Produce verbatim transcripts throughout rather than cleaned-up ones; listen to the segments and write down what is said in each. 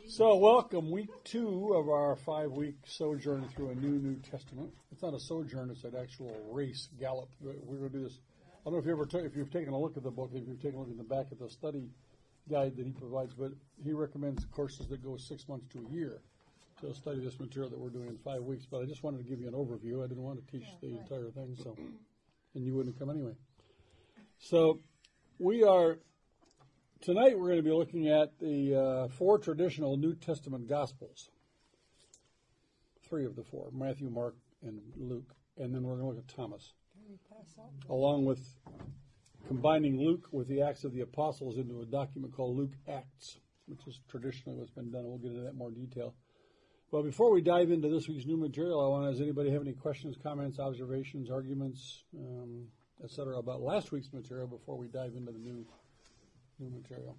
So, welcome, week two of our five-week sojourn through a new New Testament. It's not a sojourn; it's an actual race, gallop. We're going to do this. I don't know if you ever, ta- if you've taken a look at the book, if you've taken a look at the back of the study guide that he provides, but he recommends courses that go six months to a year to study this material that we're doing in five weeks. But I just wanted to give you an overview. I didn't want to teach the entire thing, so and you wouldn't come anyway. So, we are. Tonight we're going to be looking at the uh, four traditional New Testament Gospels. Three of the four, Matthew, Mark, and Luke. And then we're going to look at Thomas. Along with combining Luke with the Acts of the Apostles into a document called Luke Acts, which is traditionally what's been done. We'll get into that in more detail. But before we dive into this week's new material, I want to, does anybody have any questions, comments, observations, arguments, um, et cetera, about last week's material before we dive into the new New material.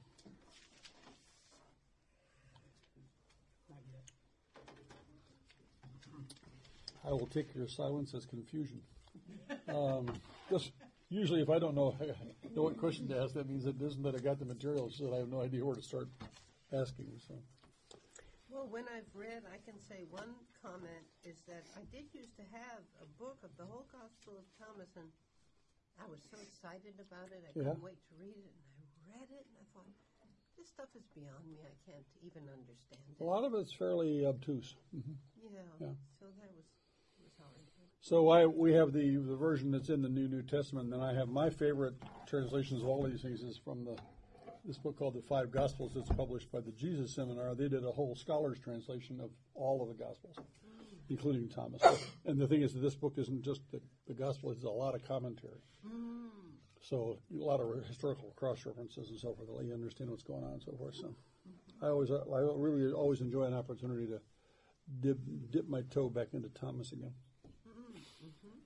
I will take your silence as confusion. Um, just usually, if I don't know, know what question to ask, that means it isn't that I got the material; it's that I have no idea where to start asking. So. Well, when I've read, I can say one comment is that I did used to have a book of the whole Gospel of Thomas, and I was so excited about it. I couldn't Yeah. wait to read it, and I read it, and I thought, this stuff is beyond me. I can't even understand it. A lot of it's fairly obtuse. Mm-hmm. Yeah, Yeah. so that was, was hard. So I, we have the, the version that's in the New New Testament, and then I have my favorite translations of all these things is from the this book called The Five Gospels. It's published by the Jesus Seminar. They did a whole scholar's translation of all of the Gospels, including Thomas. And the thing is that this book isn't just the, the Gospel, it's a lot of commentary. Mm. So a lot of historical cross-references and so forth to let you understand what's going on and so forth. So I always, I really always enjoy an opportunity to dip, dip my toe back into Thomas again. Mm-hmm.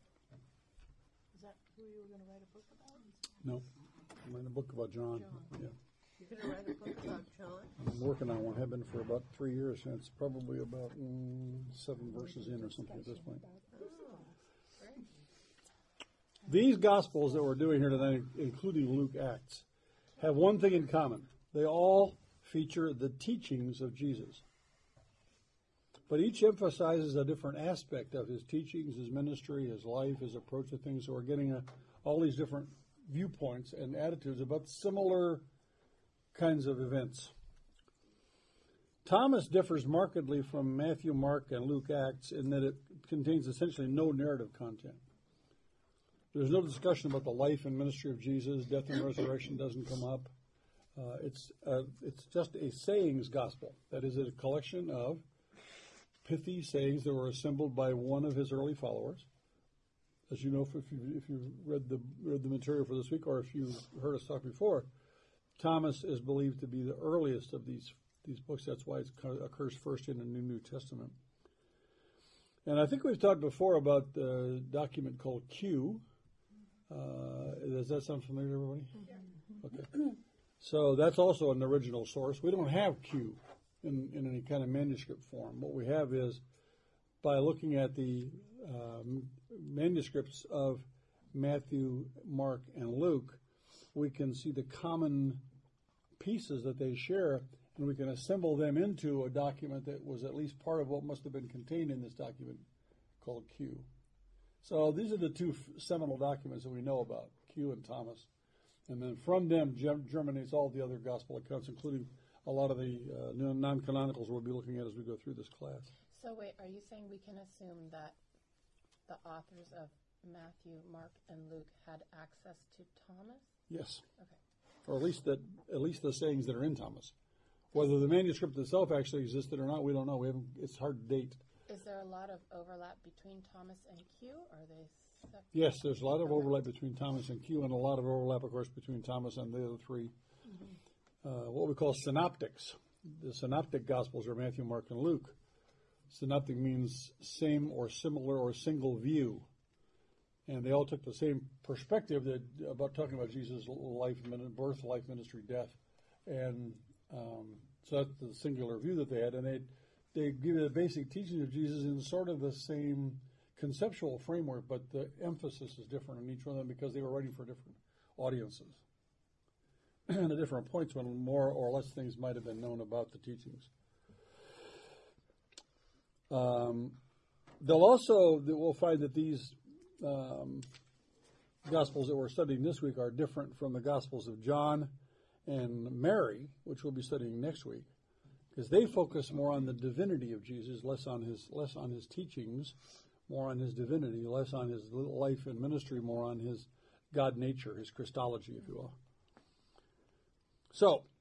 Is that who you were going to write a book about? No, I'm writing a book about John. John. Yeah. You're going to write a book about John? I'm working on one. Have been for about three years, and it's probably about mm, seven verses in or something at this point. Oh, great. These Gospels that we're doing here tonight, including Luke Acts, have one thing in common. They all feature the teachings of Jesus. But each emphasizes a different aspect of his teachings, his ministry, his life, his approach to things. So we're getting a, all these different viewpoints and attitudes about similar kinds of events. Thomas differs markedly from Matthew, Mark, and Luke Acts in that it contains essentially no narrative content. There's no discussion about the life and ministry of Jesus. Death and resurrection doesn't come up. Uh, it's uh, it's just a sayings gospel. That is, a collection of pithy sayings that were assembled by one of his early followers. As you know, if you if you read the read the material for this week, or if you heard us talk before, Thomas is believed to be the earliest of these these books. That's why it occurs first in the New New Testament. And I think we've talked before about the document called Q. Uh, does that sound familiar to everybody? Yeah. Okay. So that's also an original source. We don't have Q in, in any kind of manuscript form. What we have is, by looking at the um, manuscripts of Matthew, Mark, and Luke, we can see the common pieces that they share, and we can assemble them into a document that was at least part of what must have been contained in this document called Q. So these are the two seminal documents that we know about, Q and Thomas. And then from them germinates all the other gospel accounts, including a lot of the uh, non-canonicals we'll be looking at as we go through this class. So wait, are you saying we can assume that the authors of Matthew, Mark, and Luke had access to Thomas? Yes. Okay. Or at least that, at least the sayings that are in Thomas. Whether the manuscript itself actually existed or not, we don't know. We haven't. It's hard to date. Is there a lot of overlap between Thomas and Q? Or are they separate? Yes, there's a lot of overlap between Thomas and Q, and a lot of overlap, of course, between Thomas and the other three. Mm-hmm. Uh, what we call synoptics. The synoptic gospels are Matthew, Mark, and Luke. Synoptic means same or similar or single view. And they all took the same perspective that, about talking about Jesus' life, birth, life, ministry, death. And um, so that's the singular view that they had. And they they give the basic teaching of Jesus in sort of the same conceptual framework, but the emphasis is different in each one of them because they were writing for different audiences. And at different points when more or less things might have been known about the teachings. Um, they'll also, we'll find that these um, Gospels that we're studying this week are different from the Gospels of John and Mary, which we'll be studying next week, because they focus more on the divinity of Jesus, less on his less on his teachings, more on his divinity, less on his life and ministry, more on his God nature, his Christology, if you will. So,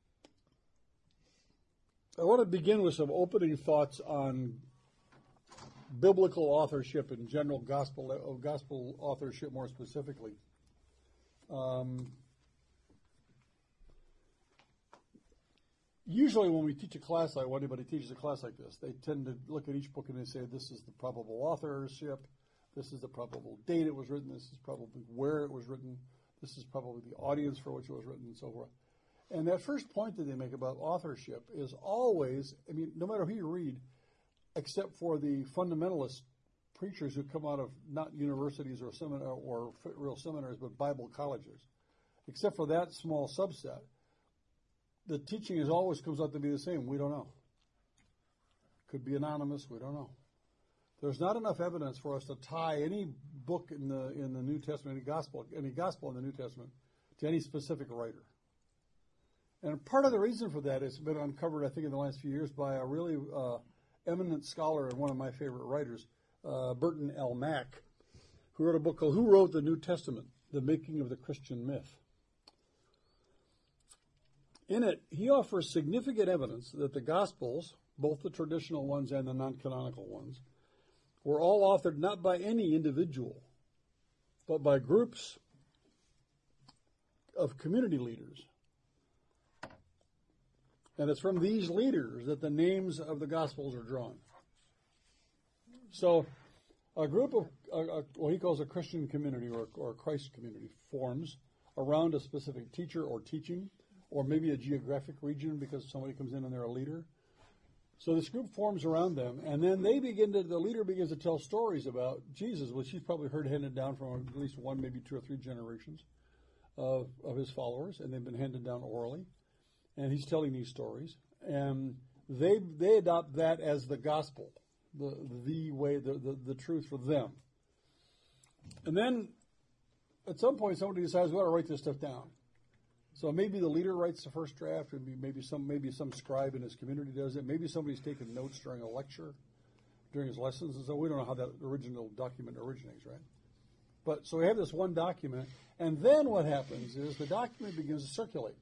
I want to begin with some opening thoughts on biblical authorship and general gospel uh, gospel authorship more specifically. Um, usually when we teach a class like, when anybody teaches a class like this, they tend to look at each book and they say, this is the probable authorship, this is the probable date it was written, this is probably where it was written, this is probably the audience for which it was written, and so forth. And that first point that they make about authorship is always, I mean, no matter who you read, except for the fundamentalist preachers who come out of not universities or seminar or real seminaries, but Bible colleges, except for that small subset, the teaching is always comes out to be the same. We don't know. Could be anonymous. We don't know. There's not enough evidence for us to tie any book in the in the New Testament, any gospel, any gospel in the New Testament, to any specific writer. And part of the reason for that has been uncovered, I think, in the last few years by a really uh, eminent scholar and one of my favorite writers, uh, Burton L. Mack, who wrote a book called Who Wrote the New Testament? The Making of the Christian Myth. In it, he offers significant evidence that the Gospels, both the traditional ones and the non-canonical ones, were all authored not by any individual, but by groups of community leaders. And it's from these leaders that the names of the Gospels are drawn. So a group of, a, a, what he calls a Christian community or, or a Christ community forms around a specific teacher or teaching, or maybe a geographic region because somebody comes in and they're a leader. So this group forms around them, and then they begin to, the leader begins to tell stories about Jesus, which he's probably heard handed down from at least one, maybe two or three generations of, of his followers, and they've been handed down orally. And he's telling these stories, and they they adopt that as the gospel, the the way, the, the, the truth for them. And then at some point, somebody decides, we ought to write this stuff down. So maybe the leader writes the first draft, and maybe some maybe some scribe in his community does it. Maybe somebody's taking notes during a lecture, during his lessons, and so we don't know how that original document originates, right? But so we have this one document, and then what happens is the document begins to circulate.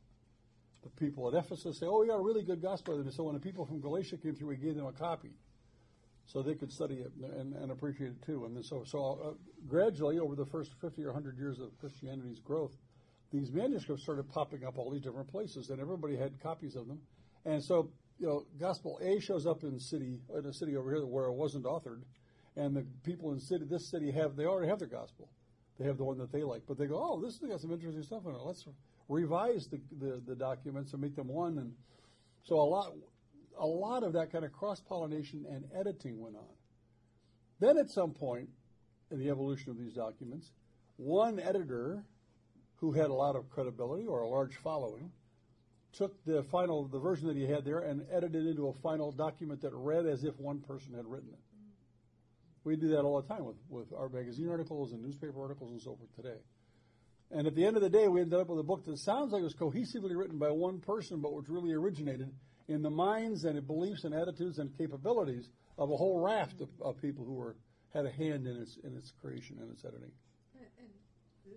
The people at Ephesus say, oh, we got a really good gospel. And so when the people from Galatia came through, we gave them a copy so they could study it and, and appreciate it too. And then so, so uh, gradually, over the first fifty or one hundred years of Christianity's growth, these manuscripts started popping up all these different places, and everybody had copies of them. And so, you know, Gospel A shows up in city in a city over here where it wasn't authored, and the people in city this city have they already have their gospel. They have the one that they like, but they go, oh, this has got some interesting stuff in it. Let's revise the, the, the documents and make them one. And so a lot a lot of that kind of cross-pollination and editing went on. Then at some point in the evolution of these documents, one editor who had a lot of credibility or a large following took the final, the version that he had there and edited it into a final document that read as if one person had written it. We do that all the time with, with our magazine articles and newspaper articles and so forth today. And at the end of the day, we ended up with a book that sounds like it was cohesively written by one person, but which really originated in the minds and beliefs and attitudes and capabilities of a whole raft of, of people who were had a hand in its in its creation and its editing. And, and this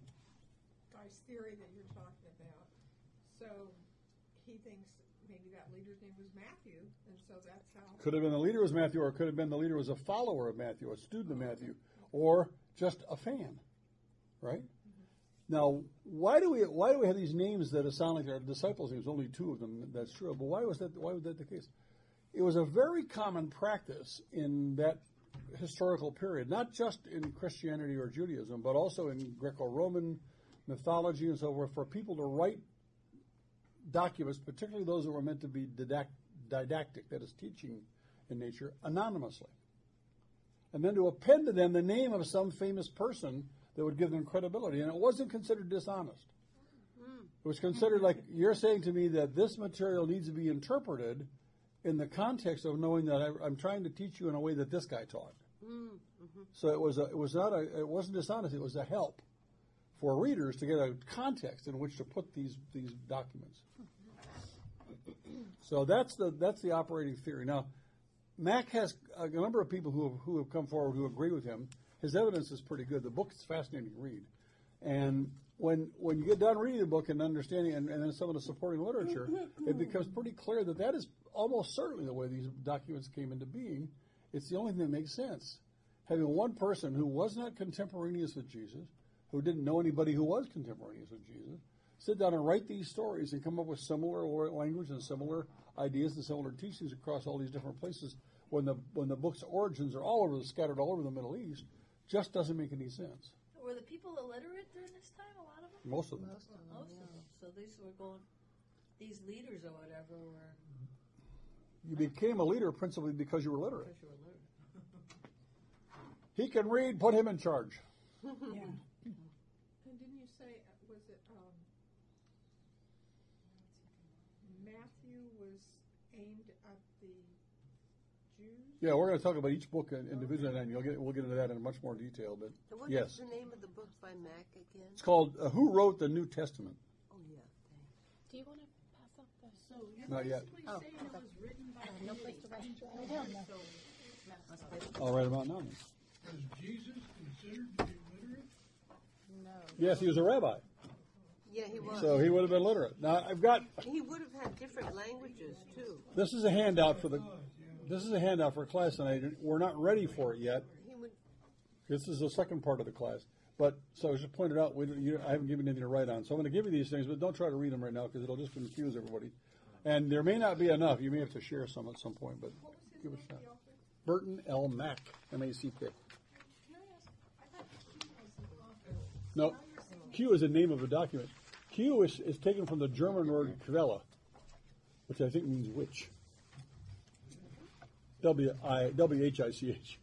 guy's theory that you're talking about, so he thinks maybe that leader's name was Matthew, and so that's how. Could have been the leader was Matthew, or it could have been the leader was a follower of Matthew, a student of Matthew, or just a fan, right? Now, why do we why do we have these names that sound like our disciples' names? Only two of them. That's true. But why was that? Why was that the case? It was a very common practice in that historical period, not just in Christianity or Judaism, but also in Greco-Roman mythology and so forth, for people to write documents, particularly those that were meant to be didact, didactic, that is, teaching in nature, anonymously, and then to append to them the name of some famous person that would give them credibility. And it wasn't considered dishonest. It was considered like, you're saying to me that this material needs to be interpreted in the context of knowing that I, I'm trying to teach you in a way that this guy taught. Mm-hmm. So it was a, it was not a, it wasn't dishonesty. It was a help for readers to get a context in which to put these these documents. So that's the that's the operating theory. Now, Mack has a number of people who have, who have come forward who agree with him. His evidence is pretty good. The book is fascinating to read, and when when you get done reading the book and understanding, and, and then some of the supporting literature, it becomes pretty clear that that is almost certainly the way these documents came into being. It's the only thing that makes sense. Having one person who was not contemporaneous with Jesus, who didn't know anybody who was contemporaneous with Jesus, sit down and write these stories and come up with similar language and similar ideas and similar teachings across all these different places when the when the book's origins are all over, scattered all over the Middle East, just doesn't make any sense. Were the people illiterate during this time, a lot of them? Most of them. Most of them, Most yeah. of them. So these were going, these leaders or whatever were, You became a leader principally because you were literate. because you were literate. He can read, put him in charge. Yeah. And didn't you say, uh, was it, um, Matthew was aimed at the Jews? Yeah, we're going to talk about each book individually, and you'll get, we'll get into that in much more detail. But So what yes, is the name of the book by Mack again? it's called uh, "Who Wrote the New Testament." Oh, yeah, thanks. Do you want to pass up the? So you're Not yet. basically Oh, saying it okay. was written by Uh, no place to rest your head. So I'll write them out now. Then. Was Jesus considered to be literate? No. Yes, he was a rabbi, Yeah, he was. so he would have been literate. Now I've got He would have had different languages, too. this is a handout for the this is a handout for class, and I, we're not ready for it yet. He would. This is the second part of the class. But so as you pointed out, we, don't- you, I haven't given anything to write on, so I'm going to give you these things, but don't try to read them right now because it'll just confuse everybody. And there may not be enough. You may have to share some at some point, but what was his give it name, a shot. the author? Burton L. Mack, M A C K. Can I ask, I thought Q was the author. No, Q is the name of a document. Q is, is taken from the German word Quelle, which I think means witch. W I W H I C H.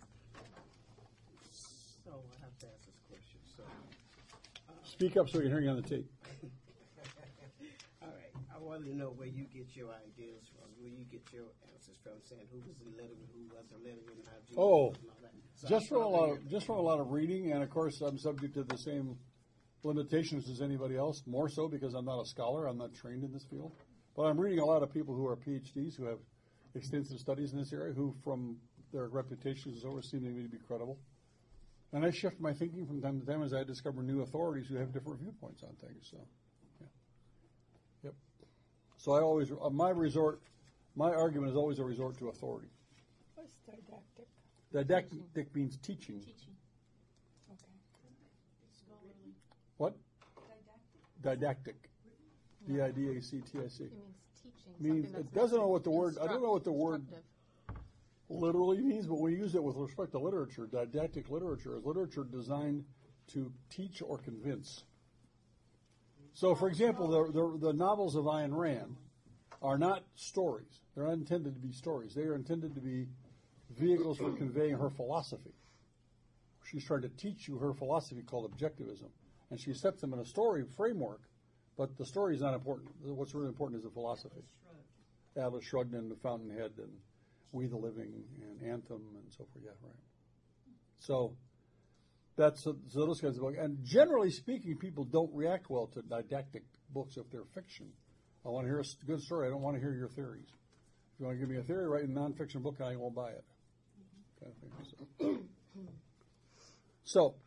So I have to ask this question. So, Speak up so we can hear you on the tape. all right, I wanted to know where you get your ideas from, where you get your answers from, saying who was illiterate, who wasn't literate, and how Jesus Oh, was and all that. So Just I from a probably lot of heard- just from a lot of reading, and of course I'm subject to the same limitations as anybody else. More so because I'm not a scholar, I'm not trained in this field. But I'm reading a lot of people who are PhDs who have extensive studies in this area, who, from their reputations over, seem to me to be credible. And I shift my thinking from time to time as I discover new authorities who have different viewpoints on things. So, yeah, yep. So I always uh, my resort, my argument is always a resort to authority. What's didactic? Didactic means teaching. Teaching. Okay. Scholarly. What? Didactic. D I D A C T I C. It means teaching. Means- something it that's doesn't not know what the word- I don't know what the word- instructive. Literally means, but we use it with respect to literature. Didactic literature is literature designed to teach or convince. So, for example, the, the, the novels of Ayn Rand are not stories. They're not intended to be stories. They are intended to be vehicles for conveying her philosophy. She's trying to teach you her philosophy called objectivism. And she sets them in a story framework, but the story is not important. What's really important is the philosophy. Atlas Shrugged and The Fountainhead and We the Living and Anthem and so forth. Yeah, right. So that's so those kinds of books. And generally speaking, people don't react well to didactic books if they're fiction. I want to hear a s- good story. I don't want to hear your theories. If you want to give me a theory, write a nonfiction book, and I won't buy it. Kind of thing. So, so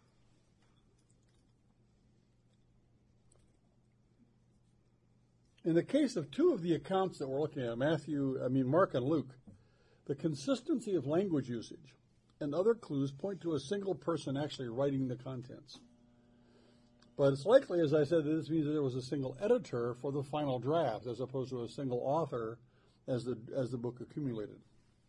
in the case of two of the accounts that we're looking at, Matthew, I mean Mark and Luke, the consistency of language usage and other clues point to a single person actually writing the contents. But it's likely, as I said, that this means that there was a single editor for the final draft as opposed to a single author as the as the book accumulated.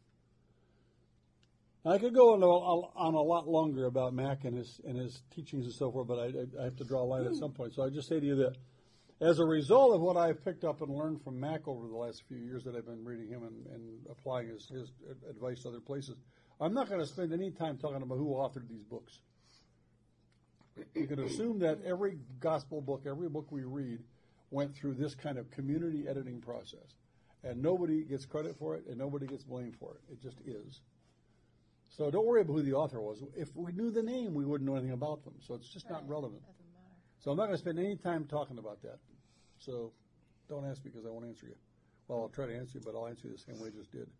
I could go on a, on a lot longer about Mack and his and his teachings and so forth, but I, I have to draw a line at some point. So I just say to you that as a result of what I've picked up and learned from Mack over the last few years that I've been reading him and, and applying his, his advice to other places, I'm not going to spend any time talking about who authored these books. You can assume that every gospel book, every book we read, went through this kind of community editing process. And nobody gets credit for it, and nobody gets blamed for it. It just is. So don't worry about who the author was. If we knew the name, we wouldn't know anything about them. So it's just not relevant. Doesn't matter. So I'm not going to spend any time talking about that. So don't ask me because I won't answer you. Well, I'll try to answer you, but I'll answer you the same way I just did.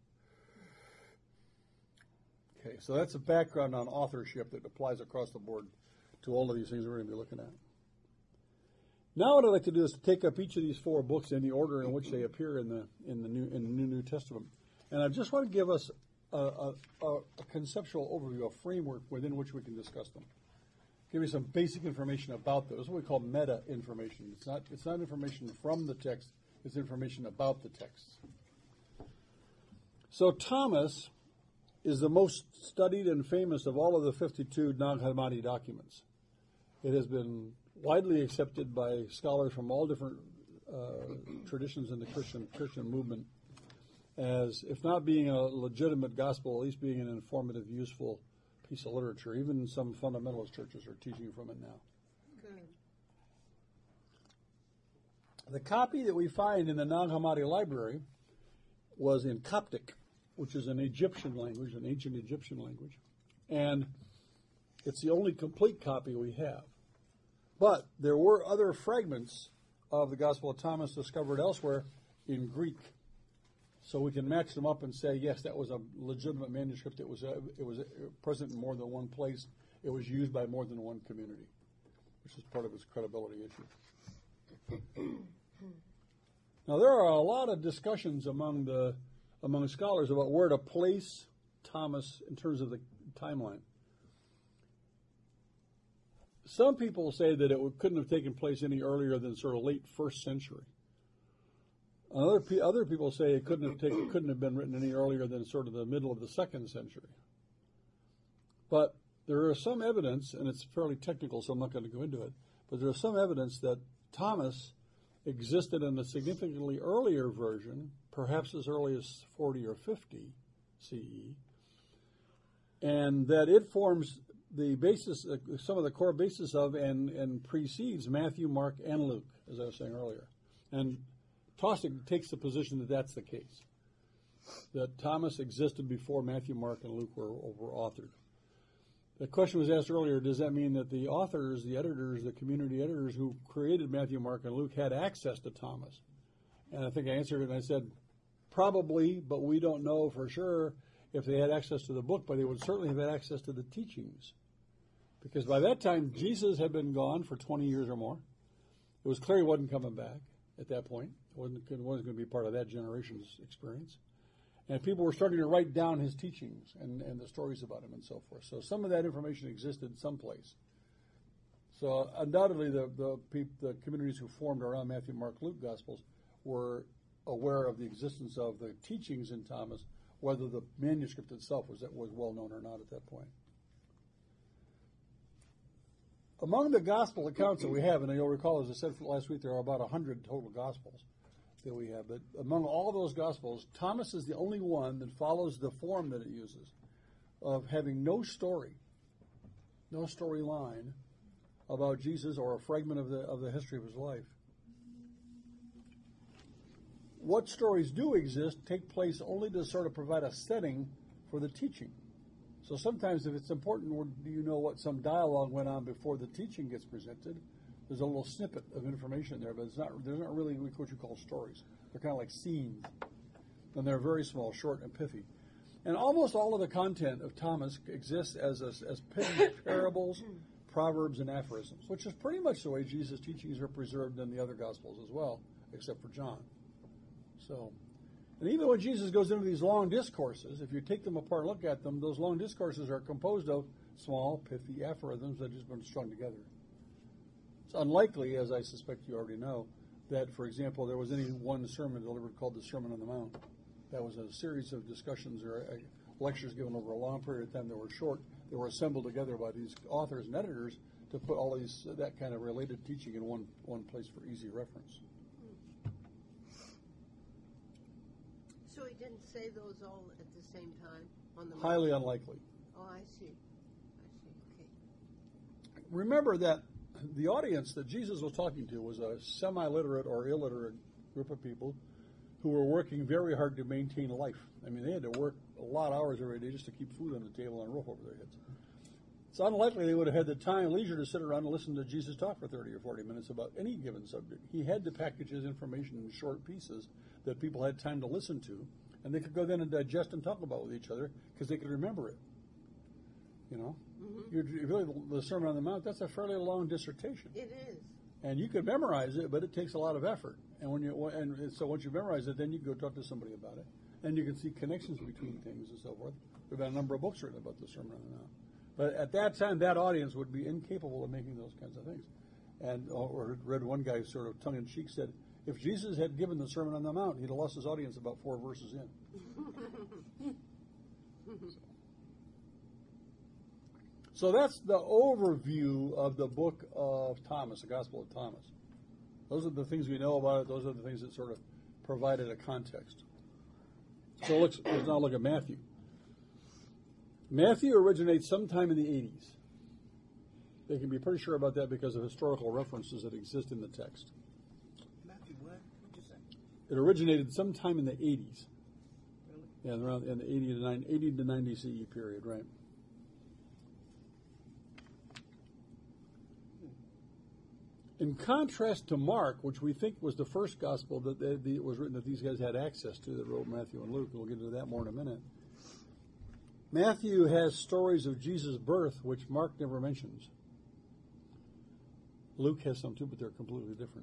Okay, so that's a background on authorship that applies across the board to all of these things we're going to be looking at. Now, what I'd like to do is to take up each of these four books in the order in which they appear in the in the new in the New New Testament, and I just want to give us a, a, a, a conceptual overview, a framework within which we can discuss them. Give you some basic information about those. What we call meta information. It's not it's not information from the text. It's information about the text. So Thomas is the most studied and famous of all of the fifty-two Nag Hammadi documents. It has been widely accepted by scholars from all different uh, traditions in the Christian Christian movement as, if not being a legitimate gospel, at least being an informative, useful piece of literature. Even some fundamentalist churches are teaching from it now. Good. The copy that we find in the Nag Hammadi library was in Coptic, which is an Egyptian language, an ancient Egyptian language. And it's the only complete copy we have. But there were other fragments of the Gospel of Thomas discovered elsewhere in Greek. So we can match them up and say, yes, that was a legitimate manuscript. It was uh, it was uh, present in more than one place. It was used by more than one community, which is part of its credibility issue. Now, there are a lot of discussions among the among scholars about where to place Thomas in terms of the timeline. Some people say that it couldn't have taken place any earlier than sort of late first century. Other other people say it couldn't have taken, couldn't have been written any earlier than sort of the middle of the second century. But there is some evidence, and it's fairly technical, so I'm not going to go into it. But there is some evidence that Thomas existed in a significantly earlier version, perhaps as early as forty or fifty C E, and that it forms the basis, uh, some of the core basis of, and, and precedes Matthew, Mark, and Luke, as I was saying earlier. And Taussig takes the position that that's the case, that Thomas existed before Matthew, Mark, and Luke were, were authored. The question was asked earlier, does that mean that the authors, the editors, the community editors who created Matthew, Mark, and Luke had access to Thomas? And I think I answered it and I said, probably, but we don't know for sure if they had access to the book, but they would certainly have had access to the teachings. Because by that time, Jesus had been gone for twenty years or more. It was clear he wasn't coming back at that point. It wasn't, it wasn't going to be part of that generation's experience. And people were starting to write down his teachings and, and the stories about him and so forth. So some of that information existed someplace. So undoubtedly, the, the, peop, the communities who formed around Matthew, Mark, Luke Gospels were aware of the existence of the teachings in Thomas, whether the manuscript itself was, was well known or not at that point. Among the gospel accounts that we have, and you'll recall, as I said last week, there are about one hundred total gospels that we have. But among all those gospels, Thomas is the only one that follows the form that it uses of having no story, no storyline about Jesus or a fragment of the of the history of his life. What stories do exist take place only to sort of provide a setting for the teaching. So sometimes if it's important, do you know what some dialogue went on before the teaching gets presented? There's a little snippet of information there, but it's not. They're not really what you call stories. They're kind of like scenes, and they're very small, short, and pithy. And almost all of the content of Thomas exists as a, as pithy parables, proverbs, and aphorisms, which is pretty much the way Jesus' teachings are preserved in the other Gospels as well, except for John. So, and even when Jesus goes into these long discourses, if you take them apart and look at them, those long discourses are composed of small, pithy aphorisms that have just been strung together. It's unlikely, as I suspect you already know, that, for example, there was any one sermon delivered called the Sermon on the Mount. That was a series of discussions or uh, lectures given over a long period of time that were short, that were assembled together by these authors and editors to put all these uh, that kind of related teaching in one, one place for easy reference. So he didn't say those all at the same time on the Highly unlikely. Oh, I see. I see. Okay. Remember that the audience that Jesus was talking to was a semi-literate or illiterate group of people who were working very hard to maintain life. I mean, they had to work a lot of hours every day just to keep food on the table and a roof over their heads. It's unlikely they would have had the time, leisure to sit around and listen to Jesus talk for thirty or forty minutes about any given subject. He had to package his information in short pieces that people had time to listen to, and they could go then and digest and talk about with each other because they could remember it. You know, mm-hmm. You're, really, the Sermon on the Mount, that's a fairly long dissertation. It is. And you could memorize it, but it takes a lot of effort. And when you and so once you memorize it, then you go talk to somebody about it, and you can see connections between things and so forth. We've had a number of books written about the Sermon on the Mount. But at that time, that audience would be incapable of making those kinds of things. And or read one guy sort of tongue-in-cheek said, if Jesus had given the Sermon on the Mount, he'd have lost his audience about four verses in. so. so that's the overview of the book of Thomas, the Gospel of Thomas. Those are the things we know about it. Those are the things that sort of provided a context. So let's, let's now look at Matthew. Matthew originates sometime in the eighties. They can be pretty sure about that because of historical references that exist in the text. Matthew, what? What'd you say? It originated sometime in the eighties. Really? Yeah, around in the eighty to ninety, eighty to ninety C E period, right? In contrast to Mark, which we think was the first gospel that they, the, it was written that these guys had access to, that wrote Matthew and Luke, and we'll get into that more in a minute. Matthew has stories of Jesus' birth, which Mark never mentions. Luke has some too, but they're completely different.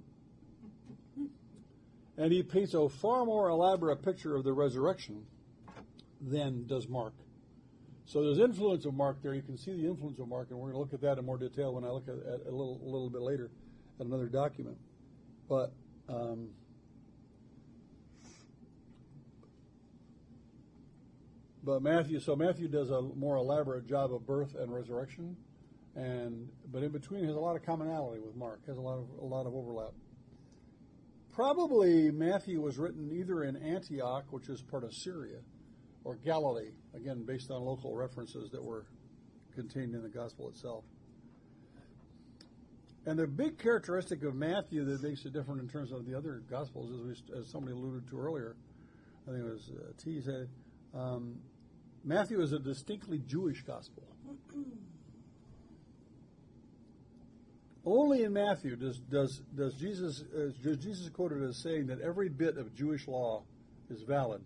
And he paints a far more elaborate picture of the resurrection than does Mark. So there's influence of Mark there. You can see the influence of Mark, and we're going to look at that in more detail when I look at it a little, a little bit later at another document. But um, But Matthew, so Matthew does a more elaborate job of birth and resurrection, and but in between has a lot of commonality with Mark, has a lot of a lot of overlap. Probably Matthew was written either in Antioch, which is part of Syria, or Galilee, again based on local references that were contained in the gospel itself. And the big characteristic of Matthew that makes it different in terms of the other gospels, as, we, as somebody alluded to earlier, I think it was uh, T said. Um, Matthew is a distinctly Jewish gospel. Only in Matthew does does does Jesus uh, does Jesus quoted as saying that every bit of Jewish law is valid.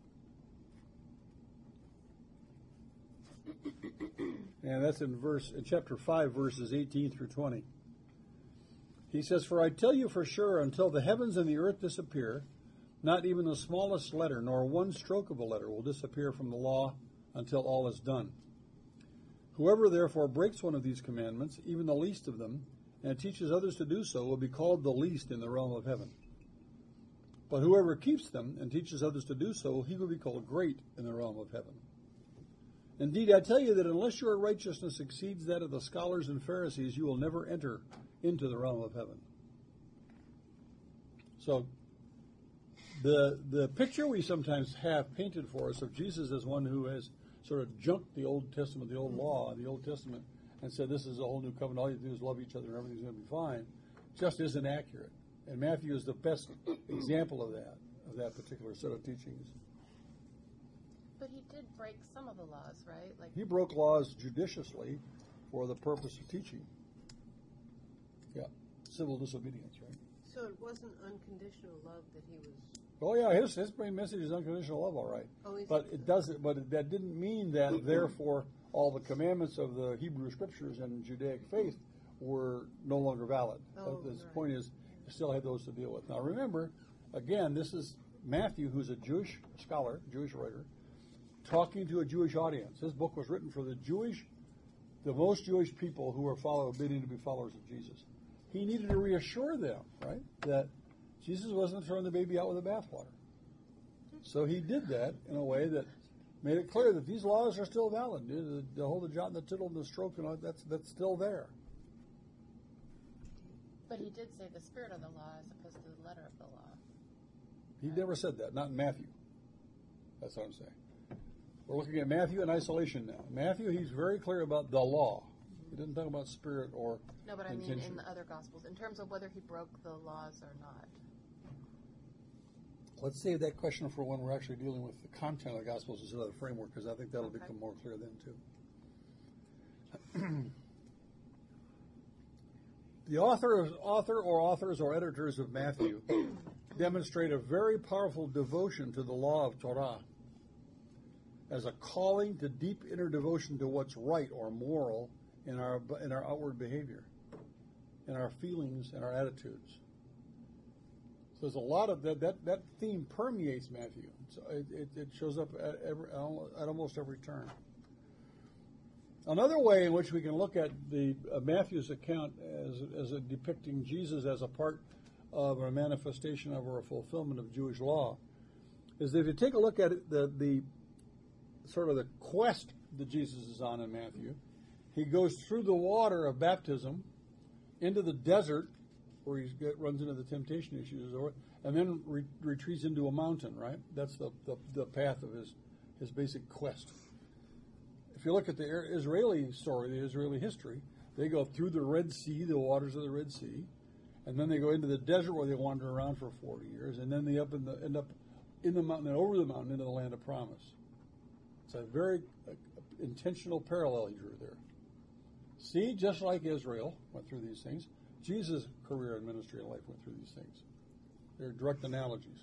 And that's in verse in chapter five, verses eighteen through twenty. He says, "For I tell you for sure, until the heavens and the earth disappear, not even the smallest letter, nor one stroke of a letter will disappear from the law until all is done. Whoever therefore breaks one of these commandments, even the least of them, and teaches others to do so, will be called the least in the realm of heaven. But whoever keeps them and teaches others to do so, he will be called great in the realm of heaven. Indeed, I tell you that unless your righteousness exceeds that of the scholars and Pharisees, you will never enter into the realm of heaven." So, The the picture we sometimes have painted for us of Jesus as one who has sort of junked the Old Testament, the old law, the Old Testament, and said this is a whole new covenant, all you do is love each other and everything's going to be fine, just isn't accurate. And Matthew is the best example of that, of that particular set of teachings. But he did break some of the laws, right? Like He broke laws judiciously for the purpose of teaching. Yeah, civil disobedience, right? So it wasn't unconditional love that he was. Oh yeah, his his main message is unconditional love, all right. Oh, is but it? it doesn't. But it, that didn't mean that therefore all the commandments of the Hebrew Scriptures and Judaic faith were no longer valid. Oh, But the right. point is, you still had those to deal with. Now remember, again, this is Matthew, who's a Jewish scholar, Jewish writer, talking to a Jewish audience. This book was written for the Jewish, the most Jewish people who are follow, bidding to be followers of Jesus. He needed to reassure them, right, that Jesus wasn't throwing the baby out with the bathwater. So he did that in a way that made it clear that these laws are still valid. The, the whole the jot and the tittle and the stroke and all that's that's still there. But he did say the spirit of the law as opposed to the letter of the law. He never said that, not in Matthew. That's what I'm saying. We're looking at Matthew in isolation now. Matthew, he's very clear about the law. He didn't talk about spirit or No, but I mean intention. in the other Gospels, in terms of whether he broke the laws or not. let's save that question for when we're actually dealing with the content of the Gospels instead of the framework, because I think that'll Okay. become more clear then too. The author, author or authors or editors of Matthew demonstrate a very powerful devotion to the law of Torah as a calling to deep inner devotion to what's right or moral in our in our outward behavior, in our feelings and our attitudes. So there's a lot of that. That, that theme permeates Matthew. So it, it, it shows up at, every, at almost every turn. Another way in which we can look at the uh, Matthew's account as as a depicting Jesus as a part of a manifestation of or a fulfillment of Jewish law is that if you take a look at it, the the sort of the quest that Jesus is on in Matthew, he goes through the water of baptism into the desert where he runs into the temptation issues, and then re- retreats into a mountain. Right, that's the, the the path of his his basic quest. If you look at the Israeli story, the Israeli history, they go through the Red Sea, the waters of the Red Sea, and then they go into the desert where they wander around for forty years, and then they up in the, end up in the mountain and over the mountain into the land of promise. It's a very uh, intentional parallel he drew there. See, just like Israel went through these things, Jesus' career and ministry and life went through these things. They're direct analogies.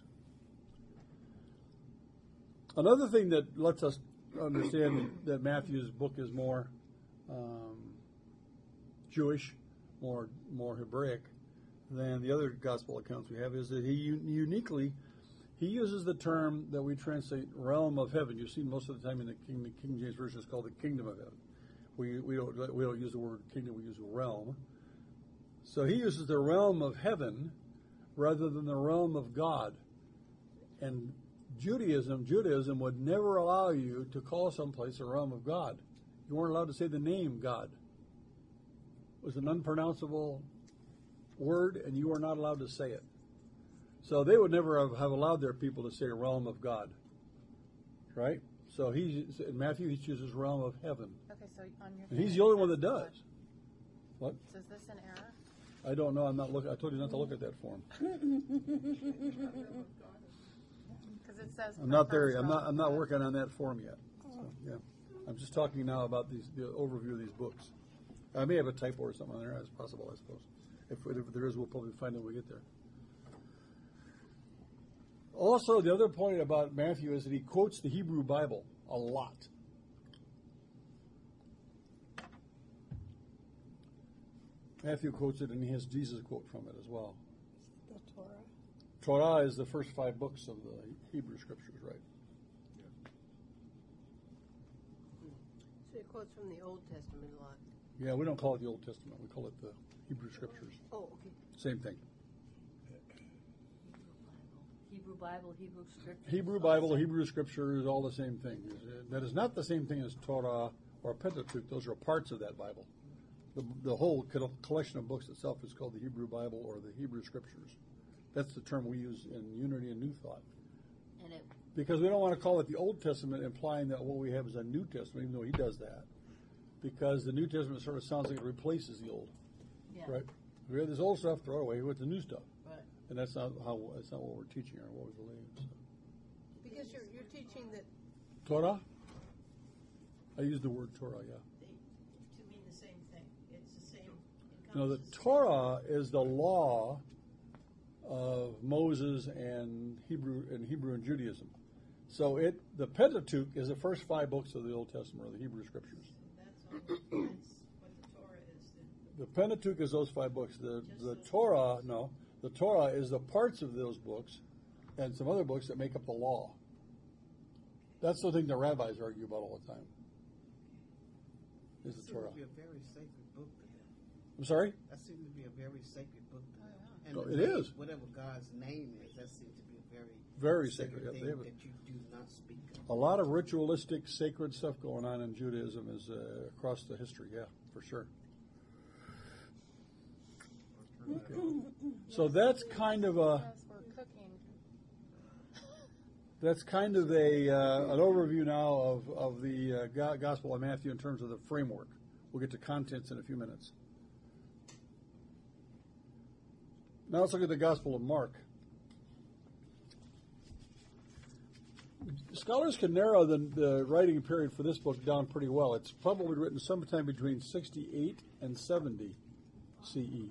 Another thing that lets us understand that Matthew's book is more um, Jewish, more more Hebraic than the other gospel accounts we have is that he u- uniquely he uses the term that we translate realm of heaven. You see most of the time in the King, the King James Version it's called the kingdom of heaven. We we don't we don't use the word kingdom, we use realm. So he uses the realm of heaven rather than the realm of God. And Judaism, Judaism would never allow you to call someplace a realm of God. You weren't allowed to say the name God. It was an unpronounceable word, and you were not allowed to say it. So they would never have, have allowed their people to say realm of God. Right? So he, in Matthew, he chooses realm of heaven. Okay, so on your. And he's thing, the only it one that says does. What? Is this an error? I don't know. I'm not looking. I told you not to look at that form. Because it says. I'm not there. prefers I'm not. I'm not God. working on that form yet. So, yeah, I'm just talking now about these the overview of these books. I may have a typo or something on there. As possible, I suppose. If, if there is, we'll probably find it when we get there. Also, the other point about Matthew is that he quotes the Hebrew Bible a lot. Matthew quotes it, and he has Jesus quote from it as well. The Torah. Torah is the first five books of the Hebrew Scriptures, right? So it quotes from the Old Testament a lot. Yeah, we don't call it the Old Testament. We call it the Hebrew Scriptures. Oh, okay. Same thing. Hebrew Bible, Hebrew Scripture. Hebrew Bible, Hebrew Scripture is all the same thing. That is not the same thing as Torah or Pentateuch. Those are parts of that Bible. The, the whole co- collection of books itself is called the Hebrew Bible or the Hebrew Scriptures. That's the term we use in Unity and New Thought. And it, Because we don't want to call it the Old Testament, implying that what we have is a New Testament, even though he does that. Because the New Testament sort of sounds like it replaces the Old, yeah. right? We have this old stuff, throw it away with the new stuff. Right. And that's not how. That's not what we're teaching or what we believe. So. Because you're, you're teaching that Torah? I use the word Torah, yeah. They, to mean the same thing. It's the same. It No, the encompasses- Torah is the law of Moses and Hebrew and Hebrew and Judaism. So it the Pentateuch is the first five books of the Old Testament or the Hebrew Scriptures. That's, all, that's what the Torah is. The, The Pentateuch is those five books. The Just the those Torah, no, the Torah is the parts of those books and some other books that make up the law. That's the thing the rabbis argue about all the time. Is the That seems Torah? to be a very sacred book to them. I'm sorry? That seems to be a very sacred book to them. And Oh, the it name- is. Whatever God's name is, that seems to be a very Very sacred. Yeah, thing they have a- that you do not speak of. A lot of ritualistic, sacred stuff going on in Judaism is uh, across the history. Yeah, for sure. Okay. So that's kind of a Yes, we're cooking. that's kind of a uh, an overview now of of the uh, Go- Gospel of Matthew in terms of the framework. We'll get to contents in a few minutes. Now let's look at the Gospel of Mark. scholars can narrow the, the writing period for this book down pretty well. It's probably written sometime between sixty-eight and seventy C E.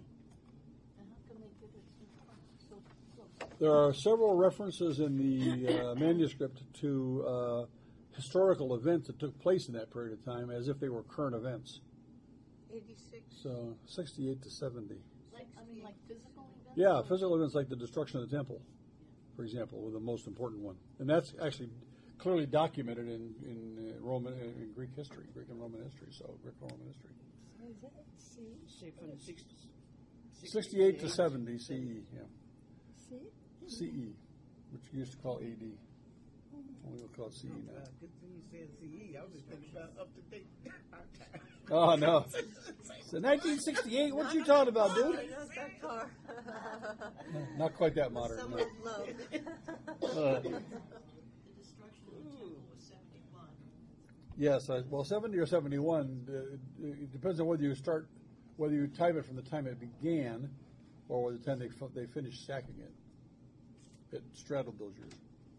There are several references in the uh, manuscript to uh, historical events that took place in that period of time as if they were current events. eighty-six. So sixty-eight to seventy. Like, I mean, like physical events? Yeah, physical events like the destruction of the temple, for example, were the most important one. And that's actually clearly documented in, in uh, Roman, in Greek history, Greek and Roman history, so Greco-Roman history. So is that C? Say from the sixties. sixty-eight to seventy C E, yeah. C? C E, which you used to call A D. We will call it C E now. Uh, good thing you said C E. I was just thinking about up to date archive. Oh, no. So nineteen sixty-eight, what you talking about, dude? Not that far. Not quite that modern. Some No. of low. Uh, The destruction of the temple was seventy-one. yes, I, well, seventy or seventy-one, uh, it depends on whether you start, whether you time it from the time it began or whether the time they, fi- they finished sacking it. It straddled those years.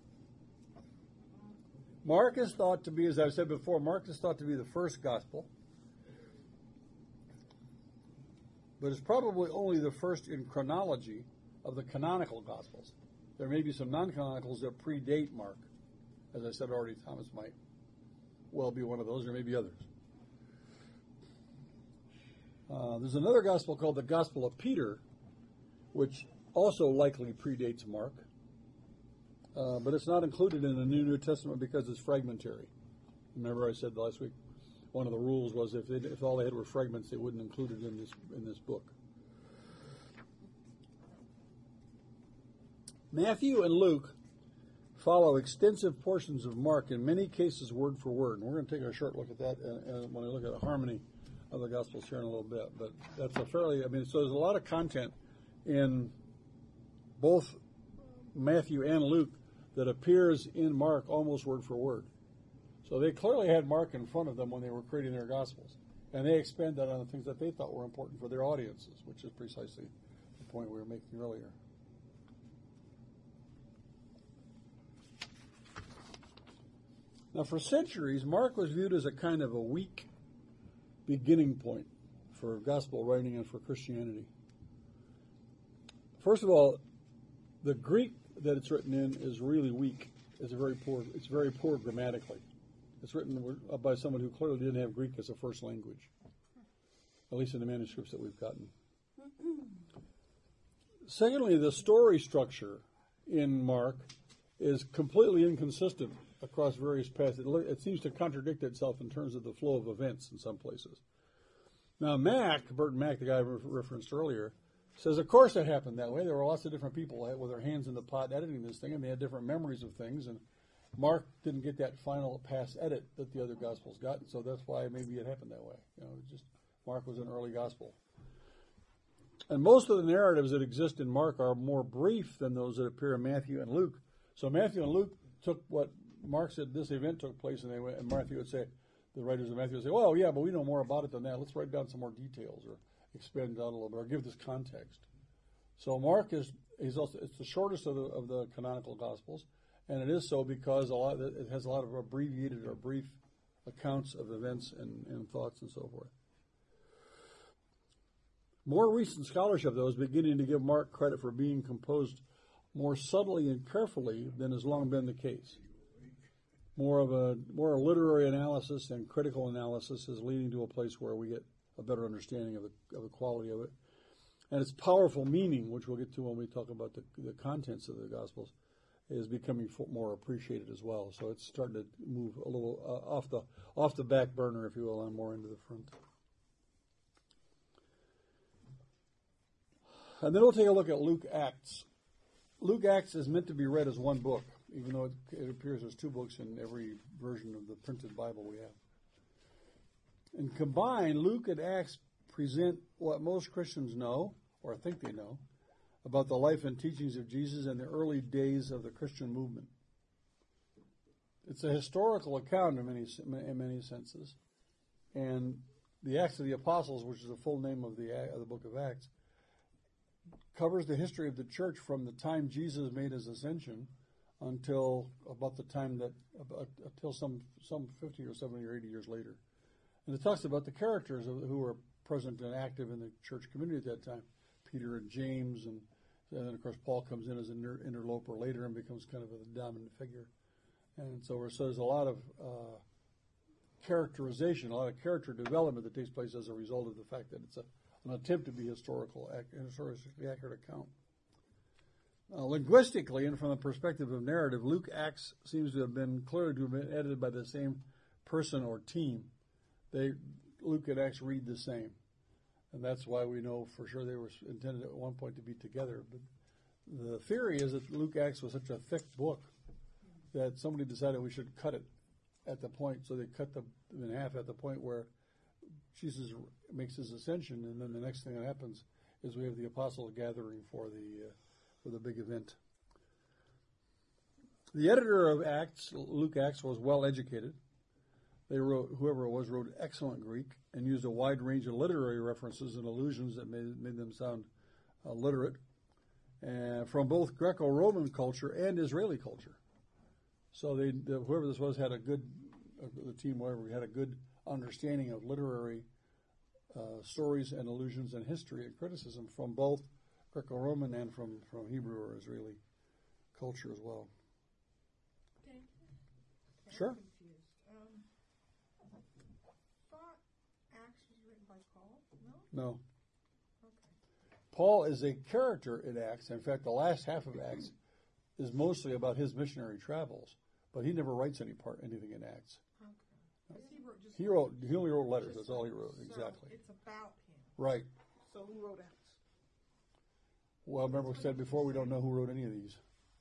Mark is thought to be, as I've said before, Mark is thought to be the first gospel, but it's probably only the first in chronology of the canonical gospels. There may be some non-canonicals that predate Mark. As I said already, Thomas might well be one of those. There may be others. Uh, there's another gospel called the Gospel of Peter, which also likely predates Mark. Uh, but it's not included in the New New Testament because it's fragmentary. Remember I said last week, one of the rules was if they, if all they had were fragments, they wouldn't include it in this in this book. Matthew and Luke follow extensive portions of Mark, in many cases word for word. And we're going to take a short look at that and, and when I look at the harmony of the Gospels here in a little bit. But that's a fairly, I mean, so there's a lot of content in both Matthew and Luke that appears in Mark almost word for word. So they clearly had Mark in front of them when they were creating their Gospels. And they expand that on the things that they thought were important for their audiences, which is precisely the point we were making earlier. Now, for centuries, Mark was viewed as a kind of a weak beginning point for gospel writing and for Christianity. First of all, the Greek that it's written in is really weak. It's very poor. It's very poor grammatically. It's written by someone who clearly didn't have Greek as a first language, at least in the manuscripts that we've gotten. Secondly, the story structure in Mark is completely inconsistent across various paths. It, it seems to contradict itself in terms of the flow of events in some places. Now, Mack, Burton Mack, the guy I re- referenced earlier, says, of course it happened that way. There were lots of different people with their hands in the pot editing this thing, and they had different memories of things, and Mark didn't get that final pass edit that the other Gospels got, so that's why maybe it happened that way. You know, it just Mark was an early Gospel. And most of the narratives that exist in Mark are more brief than those that appear in Matthew and Luke. So Matthew and Luke took what Mark said this event took place, and they went, and Matthew would say, the writers of Matthew would say, well, yeah, but we know more about it than that. Let's write down some more details or expand it out a little bit or give this context. So Mark is he's also it's the shortest of the of the canonical Gospels, and it is so because a lot it has a lot of abbreviated or brief accounts of events and, and thoughts and so forth. More recent scholarship, though, is beginning to give Mark credit for being composed more subtly and carefully than has long been the case. More of a more literary analysis and critical analysis is leading to a place where we get a better understanding of the of the quality of it. And its powerful meaning, which we'll get to when we talk about the, the contents of the Gospels, is becoming more appreciated as well. So it's starting to move a little uh, off the off the back burner, if you will, and more into the front. And then we'll take a look at Luke Acts. Luke Acts is meant to be read as one book, even though it, it appears as two books in every version of the printed Bible we have. And combined, Luke and Acts present what most Christians know, or think they know, about the life and teachings of Jesus in the early days of the Christian movement. It's a historical account in many in many senses, and the Acts of the Apostles, which is the full name of the of the book of Acts, covers the history of the church from the time Jesus made his ascension until about the time that, about, until some, some fifty or seventy or eighty years later. And it talks about the characters of, who were present and active in the church community at that time. Peter and James, and, and then, of course, Paul comes in as an inter- interloper later and becomes kind of a dominant figure. And so, so there's a lot of uh, characterization, a lot of character development that takes place as a result of the fact that it's a, an attempt to be historical, ac- historically accurate account. Uh, linguistically, and from the perspective of narrative, Luke, Acts seems to have been clearly to have been edited by the same person or team. They, Luke and Acts read the same. And that's why we know for sure they were intended at one point to be together. But the theory is that Luke, Acts was such a thick book that somebody decided we should cut it at the point. So they cut them in half at the point where Jesus makes his ascension, and then the next thing that happens is we have the apostles gathering for the uh, for the big event. The editor of Acts, Luke Acts, was well educated. They wrote, whoever it was, wrote excellent Greek and used a wide range of literary references and allusions that made, made them sound uh, literate, uh, from both Greco-Roman culture and Israeli culture. So they, the, whoever this was had a good, uh, the team, whatever, had a good understanding of literary uh, stories and allusions and history and criticism from both Greco-Roman and from, from Hebrew or Israeli culture as well. Dan, I'm Sure. confused. Um, thought Acts was written by Paul? No? No. Okay. Paul is a character in Acts. In fact, the last half of Acts is mostly about his missionary travels, but he never writes any part, anything in Acts. Okay. 'Cause he wrote just He wrote, he only wrote letters. That's all he wrote. So Exactly. it's about him. Right. So who wrote Acts? Well, remember we said before, we don't know who wrote any of these.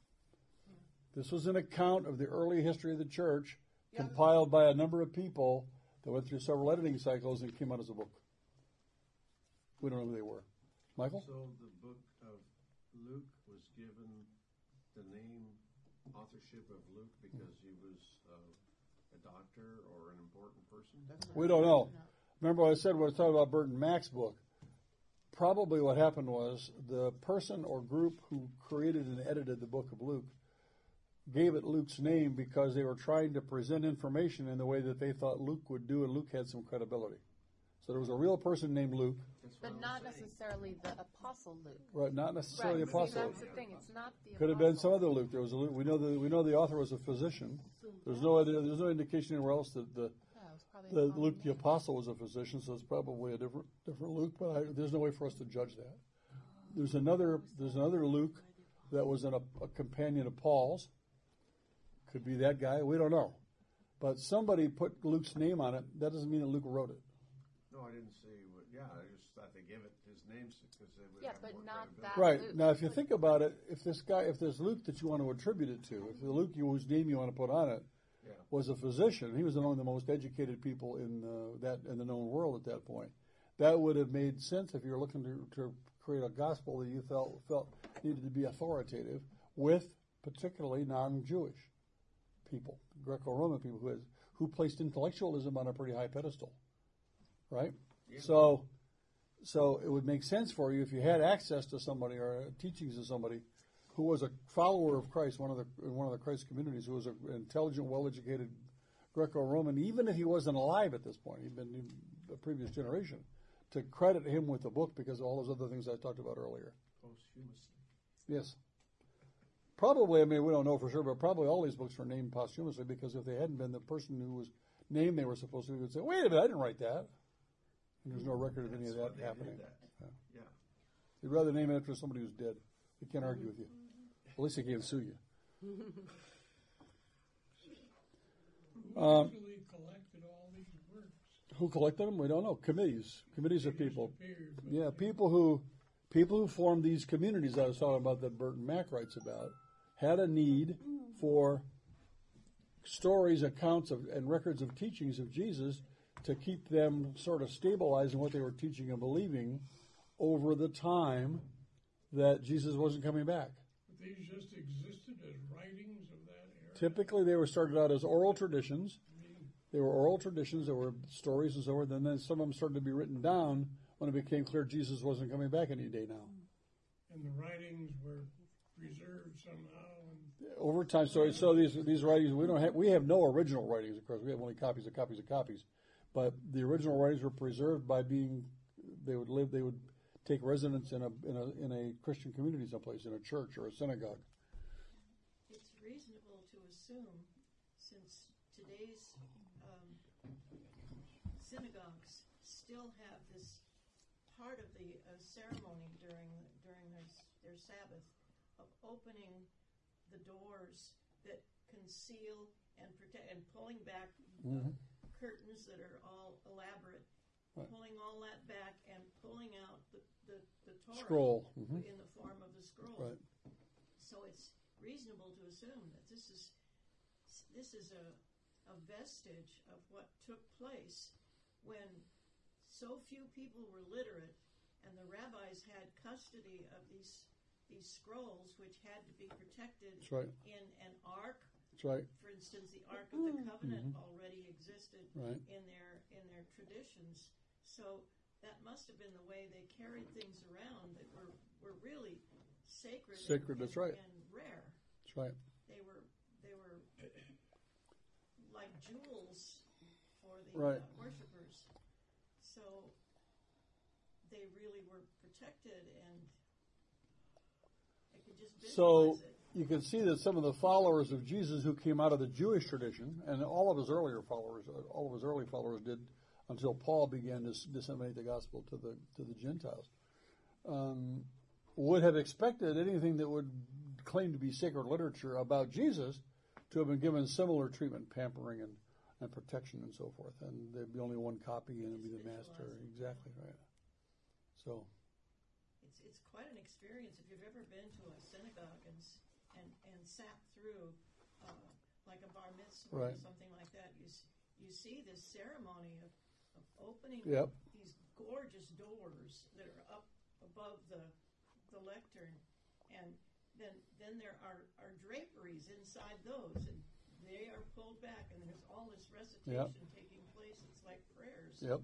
This was an account of the early history of the church, Yeah. compiled by a number of people that went through several editing cycles and came out as a book. We don't know who they were. Michael? So the book of Luke was given the name, authorship of Luke because he was uh, a doctor or an important person? We don't know. Remember what I said when I was talking about Burton Mack's book? Probably what happened was the person or group who created and edited the book of Luke gave it Luke's name because they were trying to present information in the way that they thought Luke would do, and Luke had some credibility. So there was a real person named Luke, That's what But I'm not saying. necessarily the Apostle Luke. right? Not necessarily Right, the see, apostle. that's the thing. It's not the Could have been apostle. some other Luke. There was a Luke. We know the we know the author was a physician. There's no idea, there's no indication anywhere else that the Yeah, it was probably the a common Luke the name. apostle was a physician, so it's probably a different different Luke. But I, there's no way for us to judge that. There's another there's another Luke that was in a, a companion of Paul's. Could be that guy. We don't know. But somebody put Luke's name on it. That doesn't mean that Luke wrote it. No, I didn't say what. Yeah, I just thought they give it his name because they would Yeah, have but more not credibility. that Right. Luke. Now, if you think about it, if this guy, if there's Luke that you want to attribute it to, if the Luke you, whose name you want to put on it Yeah. was a physician, he was among the most educated people in uh, that in the known world at that point. That would have made sense if you were looking to, to create a gospel that you felt felt needed to be authoritative with particularly non-Jewish people, Greco-Roman people who has, who placed intellectualism on a pretty high pedestal, right? Yeah. So. So it would make sense for you if you had access to somebody or teachings of somebody who was a follower of Christ, one of the in one of the Christ communities, who was an intelligent, well-educated Greco-Roman, even if he wasn't alive at this point, he'd been in a previous generation, to credit him with the book because of all those other things I talked about earlier. Posthumously. Yes. Probably, I mean, we don't know for sure, but probably all these books were named posthumously because if they hadn't been, the person who was named they were supposed to be would say, wait a minute, I didn't write that. And there's no record of any of That's that why they happening. did that. Yeah. Yeah. You'd rather name it after somebody who's dead. We can't argue with you. At least they can't sue you. Who Um, actually collected all these works? Who collected them? We don't know. Committees. Committees of people. Disappeared, but Yeah, people who people who formed these communities I was talking about that Burton Mack writes about had a need for stories, accounts of, and records of teachings of Jesus to keep them sort of stabilized in what they were teaching and believing over the time that Jesus wasn't coming back. but these just existed as writings of that era. Typically, they were started out as oral traditions. They were oral traditions. There were stories and so forth. And then some of them started to be written down when it became clear Jesus wasn't coming back any day now. And the writings were preserved somehow. And over time. So so these these writings we don't have we have no original writings. Of course, we have only copies of copies of copies. But the original writings were preserved by being they would live they would take residence in a in a in a Christian community someplace, in a church or a synagogue. It's reasonable to assume, since today's um, synagogues still have this part of the uh, ceremony during during their, their Sabbath of opening the doors that conceal and protect and pulling back Mm-hmm. uh, curtains that are all elaborate, Right. pulling all that back and pulling out the, the, the Torah Scroll. Mhm. in the form of the scroll. Right. So it's reasonable to assume that this is this is a, a vestige of what took place when so few people were literate, and the rabbis had custody of these these scrolls, which had to be protected That's right. in an ark. That's right. For instance, the Ark of the Covenant already existed Right. in their in their traditions. So that must have been the way they carried things around that were, were really sacred. Sacred, and, that's right. And rare. That's right. They were they were like jewels for the Right. uh, worshipers. So they really were protected, and they could just So visualize it. you can see that some of the followers of Jesus who came out of the Jewish tradition, and all of his earlier followers, uh, all of his early followers did until Paul began to s- disseminate the gospel to the to the Gentiles, um, would have expected anything that would claim to be sacred literature about Jesus to have been given similar treatment, pampering, and, and protection, and so forth. And there'd be only one copy, and it'd be the master. Exactly right. So. It's it's quite an experience if you've ever been to a synagogue and s- and, and sat through uh, like a bar mitzvah or Right. something like that. You s- you see this ceremony of, of opening Yep. these gorgeous doors that are up above the the lectern, and then then there are, are draperies inside those, and they are pulled back, and there's all this recitation taking place. It's like prayers. Yep.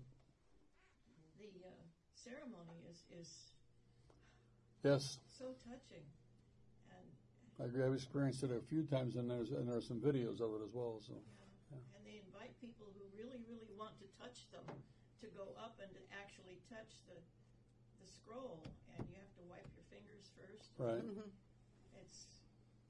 The uh, ceremony is is Yes. so touching, and I agree. I've experienced it a few times, and there's and there are some videos of it as well. So, and they invite people who really, really want to touch them to go up and to actually touch the the scroll, and you have to wipe your fingers first. right? It's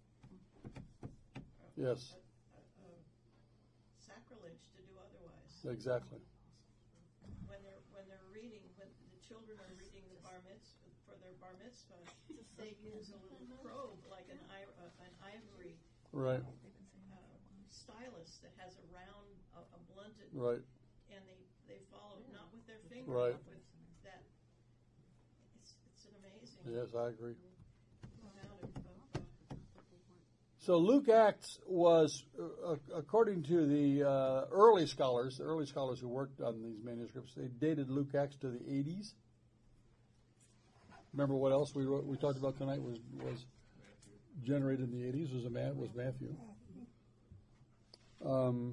Yes, a, a sacrilege to do otherwise. exactly. When they're when they're reading, when the children are reading the bar mitzvah for their bar mitzvah, they use a little probe like an i- uh, an ivory Right, uh, stylus that has a round, a, a blunted, right. and they they follow not with their finger, Right. but with that. It's it's an amazing Yes, I agree. amount of. of So Luke Acts was, uh, according to the uh, early scholars, the early scholars who worked on these manuscripts, they dated Luke Acts to the eighties. Remember what else we wrote, we talked about tonight was was generated in the eighties was a man was Matthew. Um,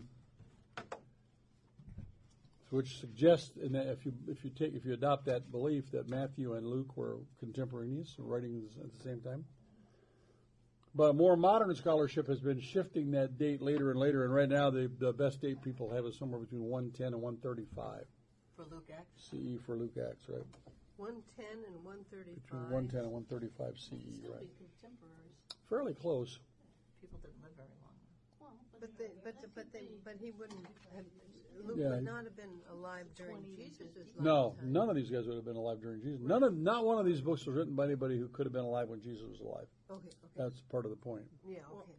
which suggests, in that if you if you take if you adopt that belief that Matthew and Luke were contemporaneous, writing at the same time. But more modern scholarship has been shifting that date later and later, and right now the the best date people have is somewhere between one ten and one thirty-five For Luke Acts? C E for Luke Acts, right? one ten and one Between thirty-five. one ten and one thirty-five C E, still right? be contemporaries. Fairly close. People didn't live very long. Well, But they, but, the- but they, but he wouldn't have, Luke Yeah. would not have been alive during Jesus' No, lifetime. none of these guys would have been alive during Jesus. None of not one of these books was written by anybody who could have been alive when Jesus was alive. Okay, okay. That's part of the point. Yeah, okay,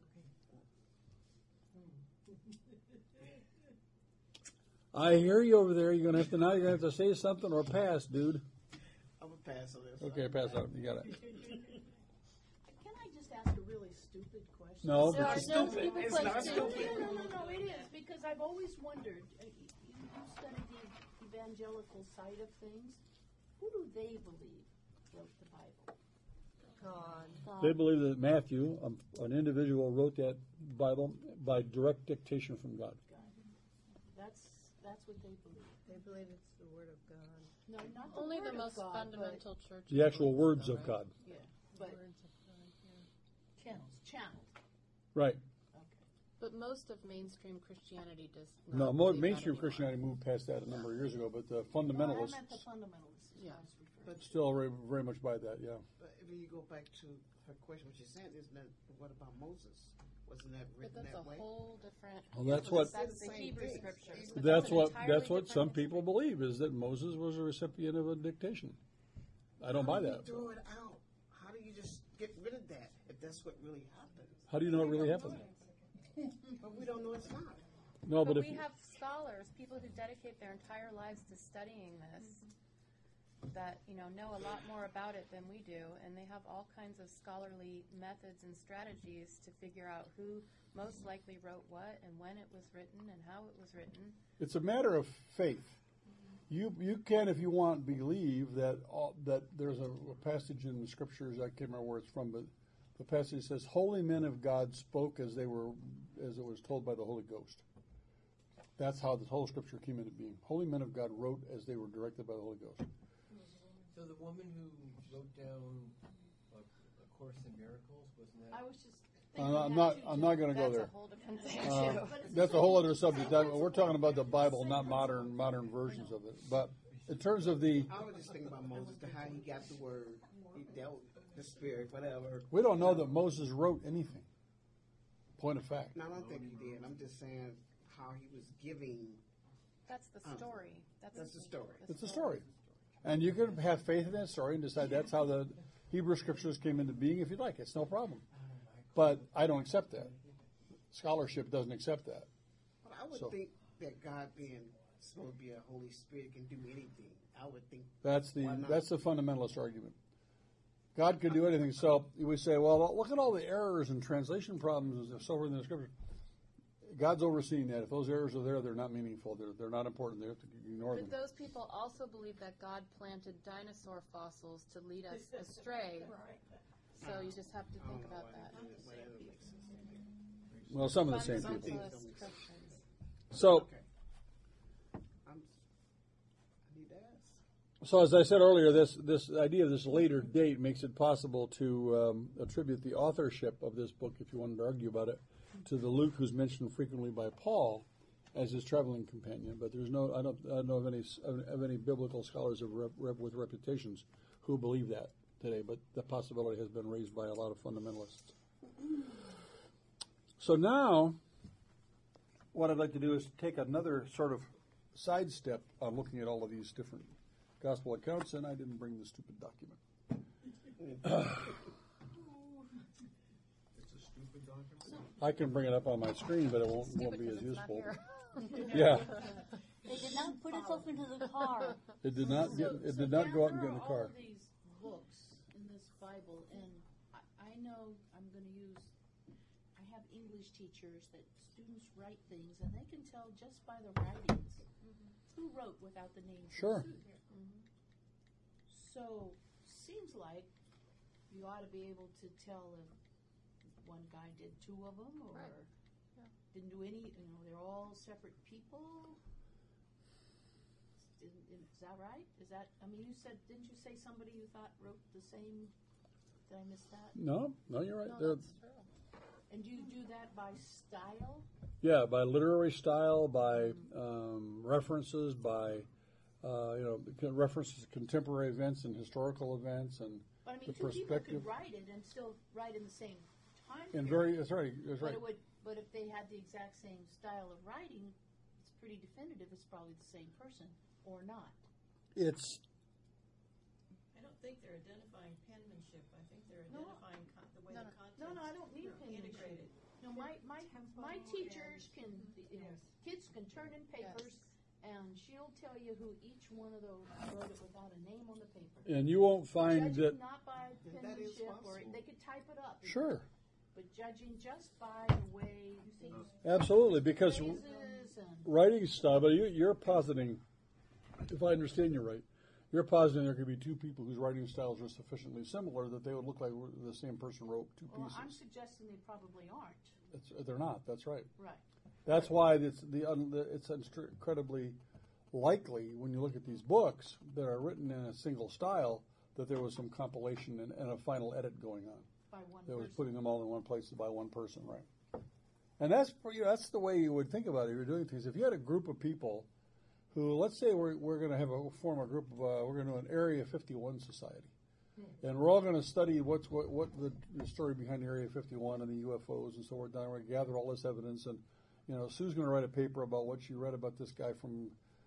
okay. I hear you over there. You're gonna have to now. You're gonna have to say something or pass, dude. I'm gonna pass on this. Okay, pass out. You got it. Can I just ask a really stupid question? No, No, but it's you- no Stupid. stupid It's not question. stupid. No, no, no, no, it is, because I've always wondered, uh, you, you study the evangelical side of things. Who do they believe wrote the Bible? God. God. They believe that Matthew, um, an individual, wrote that Bible by direct dictation from God. God. That's, that's what they believe. They believe it's the word of God. No, not the Only word the of most God, but- fundamental church. The actual words of God. Yeah, but Words of God, yeah. channels, channeled. Right. But most of mainstream Christianity does not. No, mo- believe that mainstream anymore. Christianity moved past that a number of years ago, but the No, I fundamentalists meant the fundamentalists. is Yeah. what I was referring to. still very, very much by that, yeah. But if you go back to her question, what she's saying is that what about Moses? Wasn't that But written that's that a way? whole different. Well, that's what- That's the Same Hebrew thing. scriptures. but That's an what entirely that's what some different people history. believe, is that Moses was a recipient of a dictation. I don't buy How do that. you throw it out? How do you just get rid of that if that's what really happened? How do you know it really happened? But we don't know it's not. No, But but if we have scholars, people who dedicate their entire lives to studying this, that you know know a lot more about it than we do, and they have all kinds of scholarly methods and strategies to figure out who most likely wrote what and when it was written and how it was written. it's a matter of faith. You you can, if you want, believe that all, that there's a, a passage in the scriptures, I can't remember where it's from, but the passage says, "Holy men of God spoke as they were, as it was told by the Holy Ghost." That's how the whole scripture came into being. Holy men of God wrote as they were directed by the Holy Ghost. So the woman who wrote down a, a Course in Miracles, wasn't that? I was just I'm thinking not, I'm that not, too, I'm Jim. not going to go That's a there. whole different thing Uh, too. that's a whole other subject. That- we're talking about the Bible, not modern modern versions of it. But in terms of the, I was just thinking about Moses, to how he got the word, he dealt with the spirit, whatever. we don't know that Moses wrote anything. Point of fact. No, I don't think he did. I'm just saying how he was giving. That's the Um, story. That's, That's the story. It's a story. And you can have faith in that story and decide that's how the Hebrew scriptures came into being if you'd like. It's no problem. But I don't accept that. Scholarship doesn't accept that. But I would So- think that God being supposed to be a Holy Spirit can do anything. I would think. That's the Why not? that's the fundamentalist argument. God could do anything. So you would say, well, look at all the errors and translation problems and so forth in the scripture. God's overseeing that. If those errors are there, they're not meaningful. They're they're not important. They have to ignore them. But those people also believe that God planted dinosaur fossils to lead us astray. So you just have to I don't think know about why that. they do it, but that makes sense. Well, some of the same people. Fundamentalist Christians. So Okay. I'm, I need to ask. So as I said earlier, this this idea of this later date makes it possible to um, attribute the authorship of this book, if you wanted to argue about it, to the Luke who's mentioned frequently by Paul as his traveling companion. But there's no, I don't, I don't know of any of, of any biblical scholars of rep, rep, with reputations who believe that today. But the possibility has been raised by a lot of fundamentalists. So now, what I'd like to do is take another sort of sidestep on looking at all of these different gospel accounts, and I didn't bring the stupid document. It's a stupid document. I can bring it up on my screen, but it won't, won't Stupid be 'cause as it's not useful. here. Yeah, They did not put itself into the car. it did not get, So- it so did not go out and there get in the are car. all of these books in this Bible, and I, I know I'm going to use. I have English teachers that students write things, and they can tell just by the writings who wrote without the names. Sure. So seems like you ought to be able to tell if one guy did two of them or Right. Yeah. didn't do any. You know, they're all separate people. Is, is that right? Is that? I mean, you said, didn't you say somebody you thought wrote the same? Did I miss that? No, no, you're right. No, They're- that's true. And do you do that by style? yeah, by literary style, by um, references, by uh, you know c- references to contemporary events and historical events, and But I mean, the two people perspective. could write it and still write in the same time And period. very, that's right, that's But right. it would. But if they had the exact same style of writing, it's pretty definitive. It's probably the same person or not. It's I don't think they're identifying penmanship. I think they're No. identifying con- the way No, the no. content No, no, I don't mean are penmanship. integrated. No, my my my Tempo teachers can. You know, Yes. kids can turn in papers, and she'll tell you who each one of those wrote it without a name on the paper. and you won't find Judging that. not by That is penmanship, or possible. they could type it up. Sure, But judging just by the way you see absolutely, because phrases and writing style, but you, you're positing, if I understand you right, you're positing there could be two people whose writing styles are sufficiently similar that they would look like the same person wrote two well, pieces. I'm suggesting they probably aren't. It's, they're not. That's right. Right. That's why it's the, un, the it's incredibly likely when you look at these books that are written in a single style that there was some compilation and, and a final edit going on. By one That was person. putting them all in one place by one person, right? And that's you know, that's the way you would think about it if you're doing things. If you had a group of people who, let's say we're, we're going to have a form a group of, uh, we're going to do an Area fifty-one society. And we're all going to study what's what, what the, the story behind Area fifty-one and the U F Os and so forth. We're going to gather all this evidence. And, you know, Sue's going to write a paper about what she read about this guy from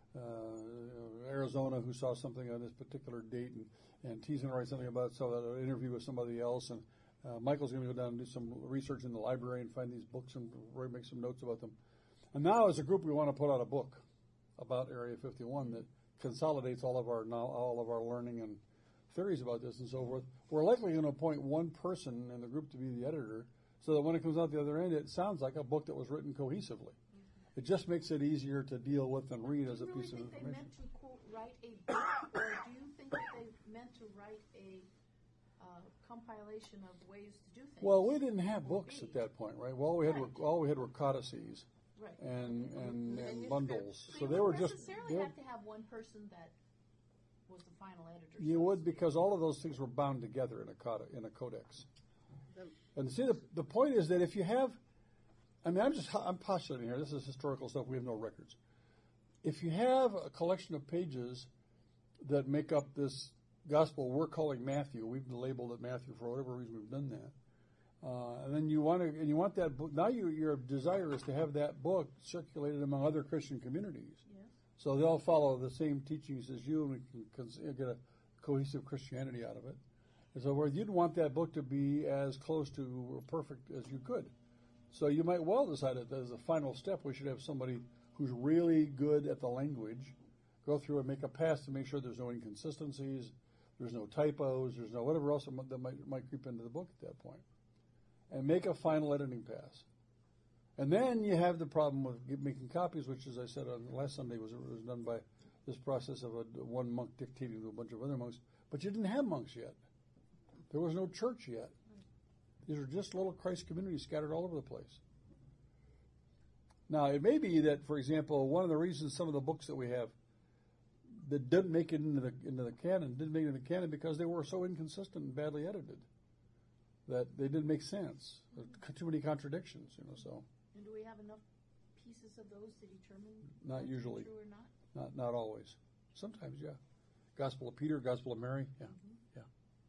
uh, Arizona who saw something on this particular date. And, and T's going to write something about so an interview with somebody else. And uh, Michael's going to go down and do some research in the library and find these books and make some notes about them. And now as a group we want to put out a book about Area fifty-one that consolidates all of our all of our learning and theories about this and so forth. We're likely going to appoint one person in the group to be the editor so that when it comes out the other end, it sounds like a book that was written cohesively. It just makes it easier to deal with and read as a Do you really piece of think they information. meant to, quote, write a book, or do you think that they meant to write a uh, compilation of ways to do things? Well, we didn't have books at that point, right? Well, all we had were, Right. all we had were codices Right. and, and, and bundles. So So you they wouldn't were just, necessarily they were- have to have one person that was the final editor. you so to would speak. because all of those things were bound together in a cod- in a codex. And see, the, the point is that if you have, I mean, I'm just, I'm postulating here, this is historical stuff, we have no records. If you have a collection of pages that make up this gospel we're calling Matthew, we've labeled it Matthew for whatever reason we've done that, uh, and then you want to, and you want that book, now you, your desire is to have that book circulated among other Christian communities. Yes. So they'll follow the same teachings as you, and we can cons- get a cohesive Christianity out of it. And so where you'd want that book to be as close to perfect as you could. So you might well decide that as a final step, we should have somebody who's really good at the language go through and make a pass to make sure there's no inconsistencies, there's no typos, there's no whatever else that might, that might, might creep into the book at that point. And make a final editing pass. And then you have the problem of get- making copies, which, as I said on last Sunday, was, was done by this process of a, one monk dictating to a bunch of other monks. But you didn't have monks yet. There was no church yet. These are just little Christ communities scattered all over the place. Now, it may be that, for example, one of the reasons some of the books that we have that didn't make it into the into the canon didn't make it into the canon because they were so inconsistent and badly edited that they didn't make sense. There were too many contradictions, you know. So And do we have enough pieces of those to determine Not what's usually. true or not? not not always. Sometimes, yeah. Gospel of Peter, Gospel of Mary, yeah, yeah.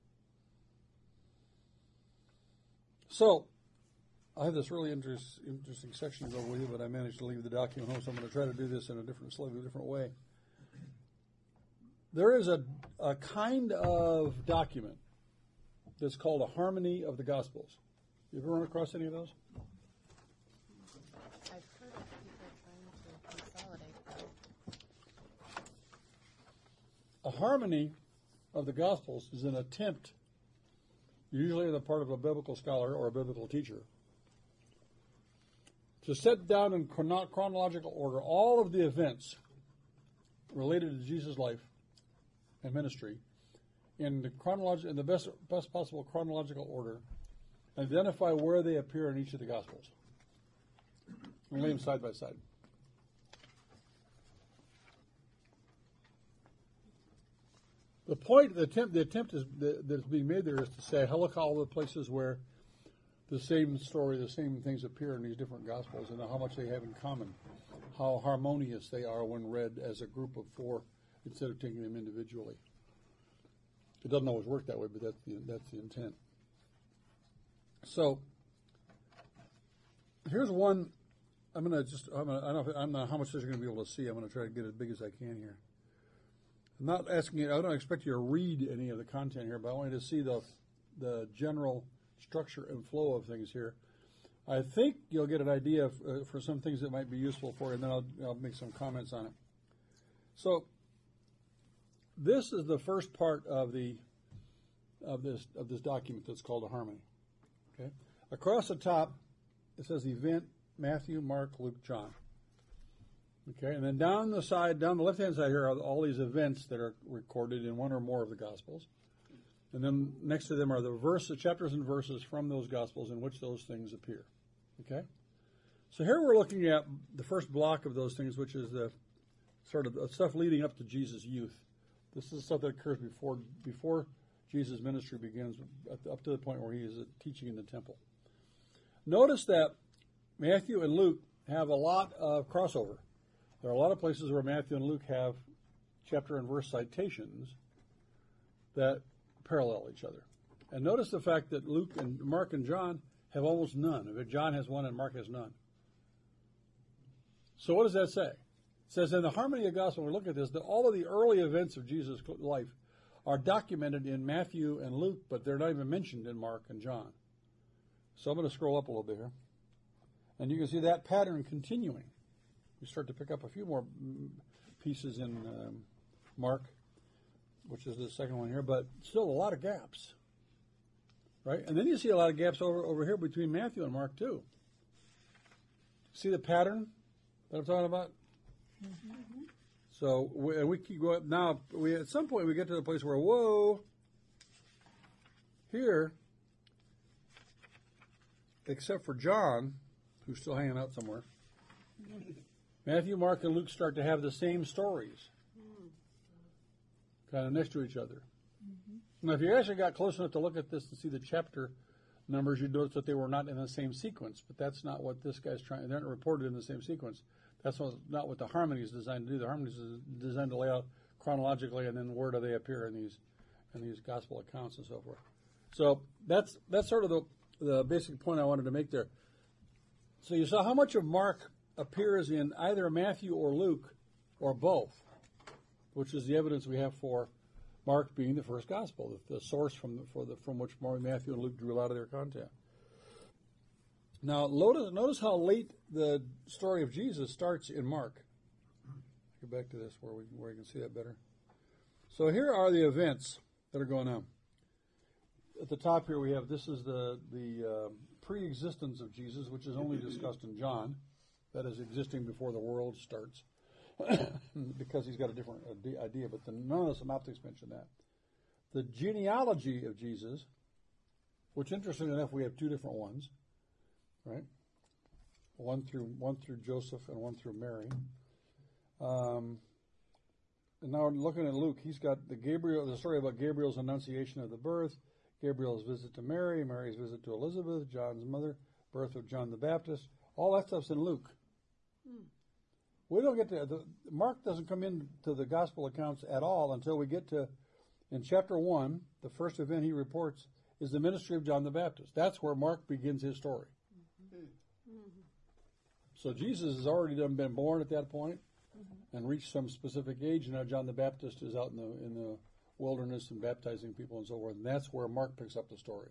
So I have this really interest, interesting section to go with you, but I managed to leave the document home, so I'm going to try to do this in a different, slightly different way. There is a, a kind of document that's called a harmony of the Gospels. You ever run across any of those? I've heard of people trying to consolidate that. A harmony of the Gospels is an attempt, usually on the part of a biblical scholar or a biblical teacher, to set down in chrono- chronological order all of the events related to Jesus' life and ministry in the chronolog- in the best best possible chronological order, and identify where they appear in each of the Gospels, and lay them side by side. The point, the attempt, the attempt is that, that's being made there is to say, how look all the places where the same story, the same things appear in these different Gospels, and how much they have in common, how harmonious they are when read as a group of four instead of taking them individually. It doesn't always work that way, but that's the that's the intent. So here's one. I'm gonna just. I'm gonna, I don't know. If, I don't know how much you're going to be able to see. I'm going to try to get as big as I can here. I'm not asking you. I don't expect you to read any of the content here, but I want you to see the the general structure and flow of things here. I think you'll get an idea of, uh, for some things that might be useful for you, and then I'll, I'll make some comments on it. So this is the first part of the of this of this document that's called a harmony. Okay, across the top it says event Matthew, Mark, Luke, John. Okay, and then down the side, down the left-hand side here are all these events that are recorded in one or more of the Gospels. And then next to them are the verses, chapters and verses from those Gospels in which those things appear. Okay? So here we're looking at the first block of those things, which is the sort of the stuff leading up to Jesus' youth. This is stuff that occurs before before Jesus' ministry begins, up to the point where he is teaching in the temple. Notice that Matthew and Luke have a lot of crossover. There are a lot of places where Matthew and Luke have chapter and verse citations that parallel each other. And notice the fact that Luke and Mark and John have almost none. John has one and Mark has none. So what does that say? It says in the harmony of gospel, when we look at this, that all of the early events of Jesus' life are documented in Matthew and Luke, but they're not even mentioned in Mark and John. So I'm going to scroll up a little bit here. And you can see that pattern continuing. You start to pick up a few more pieces in um, Mark, which is the second one here, but still a lot of gaps. Right? And then you see a lot of gaps over, over here between Matthew and Mark, too. See the pattern that I'm talking about? Mm-hmm. So we, and we keep going. Now, we at some point we get to the place where, whoa, here, except for John, who's still hanging out somewhere, Matthew, Mark, and Luke start to have the same stories, kind of next to each other. Mm-hmm. Now, if you actually got close enough to look at this and see the chapter numbers, you'd notice that they were not in the same sequence, but that's not what this guy's trying. They're not reported in the same sequence. That's what, not what the harmony is designed to do. The harmony is designed to lay out chronologically, and then where do they appear in these in these gospel accounts and so forth. So that's that's sort of the the basic point I wanted to make there. So you saw how much of Mark appears in either Matthew or Luke, or both, which is the evidence we have for Mark being the first gospel, the, the source from the, for the from which Matthew and Luke drew a lot of their content. Now, notice, notice how late the story of Jesus starts in Mark. Go back to this where we where you can see that better. So here are the events that are going on. At the top here we have, this is the, the uh, pre-existence of Jesus, which is only discussed in John. That is existing before the world starts, because he's got a different idea, but the, none of the synoptics mention that. The genealogy of Jesus, which interestingly enough we have two different ones, right? One through one through Joseph and one through Mary. Um, and now looking at Luke, he's got the Gabriel, the story about Gabriel's annunciation of the birth, Gabriel's visit to Mary, Mary's visit to Elizabeth, John's mother, birth of John the Baptist. All that stuff's in Luke. Hmm. We don't get to, the, Mark doesn't come into the gospel accounts at all until we get to, in chapter one, the first event he reports is the ministry of John the Baptist. That's where Mark begins his story. Mm-hmm. Mm-hmm. So Jesus has already done been born at that point, mm-hmm. and reached some specific age, and now John the Baptist is out in the in the wilderness and baptizing people and so forth, and that's where Mark picks up the story.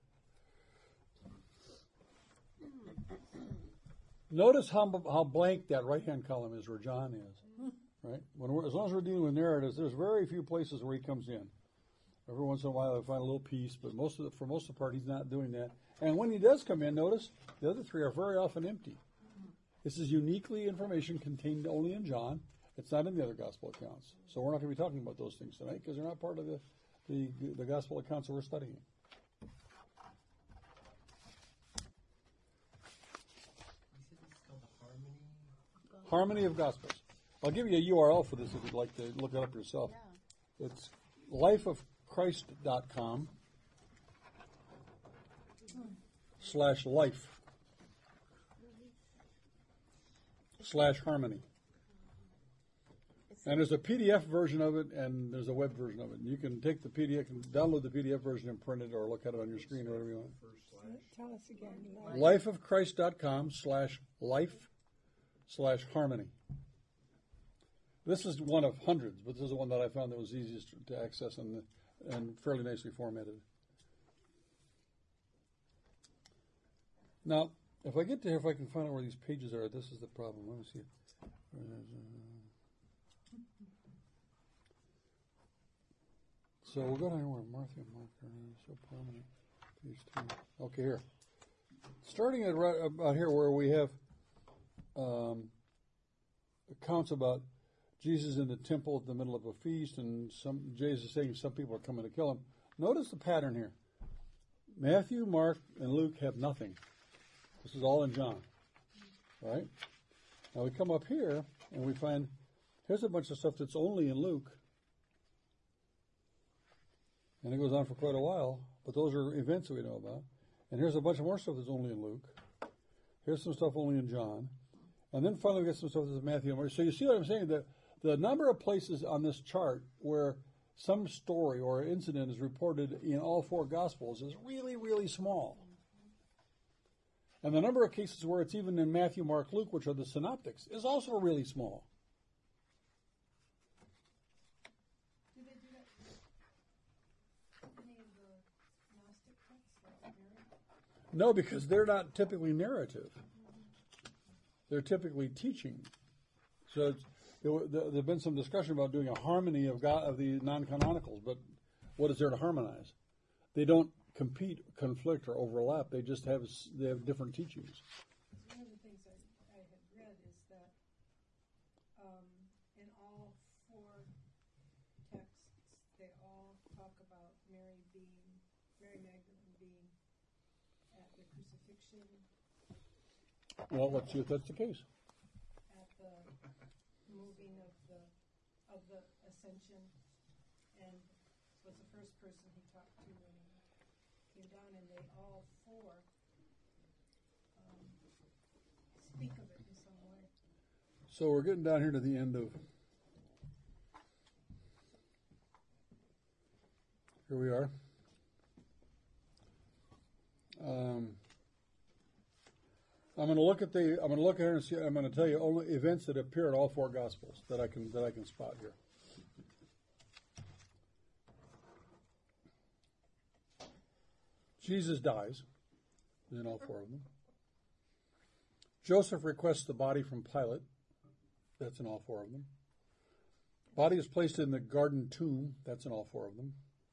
Notice how how blank that right-hand column is where John is, right? When we're, as long as we're dealing with narratives, there's very few places where he comes in. Every once in a while, I find a little piece, but most of the, for most of the part, he's not doing that. And when he does come in, notice the other three are very often empty. This is uniquely information contained only in John. It's not in the other gospel accounts. So we're not going to be talking about those things tonight because they're not part of the, the, the gospel accounts that we're studying. Harmony of Gospels. I'll give you a U R L for this if you'd like to look it up yourself. Yeah. It's life of christ dot com slash life slash harmony. And there's a P D F version of it, and there's a web version of it. And you can take the P D F, download the P D F version and print it, or look at it on your screen, or whatever you want. Tell us again. life of christ dot com slash life slash harmony. This is one of hundreds, but this is the one that I found that was easiest to access and, and fairly nicely formatted. Now, if I get to here, if I can find out where these pages are, this is the problem. Let me see. So we'll go down here where Martha and Mark are so prominent. Page two. Okay, here. Starting at right about here where we have um, accounts about Jesus in the temple at the middle of a feast, and some Jesus saying some people are coming to kill him. Notice the pattern here. Matthew, Mark, and Luke have nothing. This is all in John. Right? Now we come up here and we find here's a bunch of stuff that's only in Luke. And it goes on for quite a while, but those are events that we know about. And here's a bunch of more stuff that's only in Luke. Here's some stuff only in John. And then finally we get some stuff that's in Matthew and Mark. So you see what I'm saying? The, the number of places on this chart where some story or incident is reported in all four Gospels is really, really small. And the number of cases where it's even in Matthew, Mark, Luke, which are the synoptics, is also really small. Do they do that? Any of the Gnostic texts, like Mary? No, because they're not typically narrative. They're typically teaching. So it's, there, there have been some discussion about doing a harmony of, God, of the non-canonicals, but what is there to harmonize? They don't compete, conflict, or overlap. They just have they have different teachings. One of the things I, I had read is that um, in all four texts, they all talk about Mary being, Mary Magdalene being at the crucifixion, Well, let's see if that's the case. at the moving of the of the ascension, and was the first person he talked to when he came down, and they all four um, speak of it in some way. So we're getting down here to the end of. Here we are. Um, I'm going to look at the. I'm going to look at here and see. I'm going to tell you only events that appear in all four Gospels that I can that I can spot here. Jesus dies in all four of them. Joseph requests the body from Pilate. That's in all four of them. Body is placed in the garden tomb. That's in all four of them.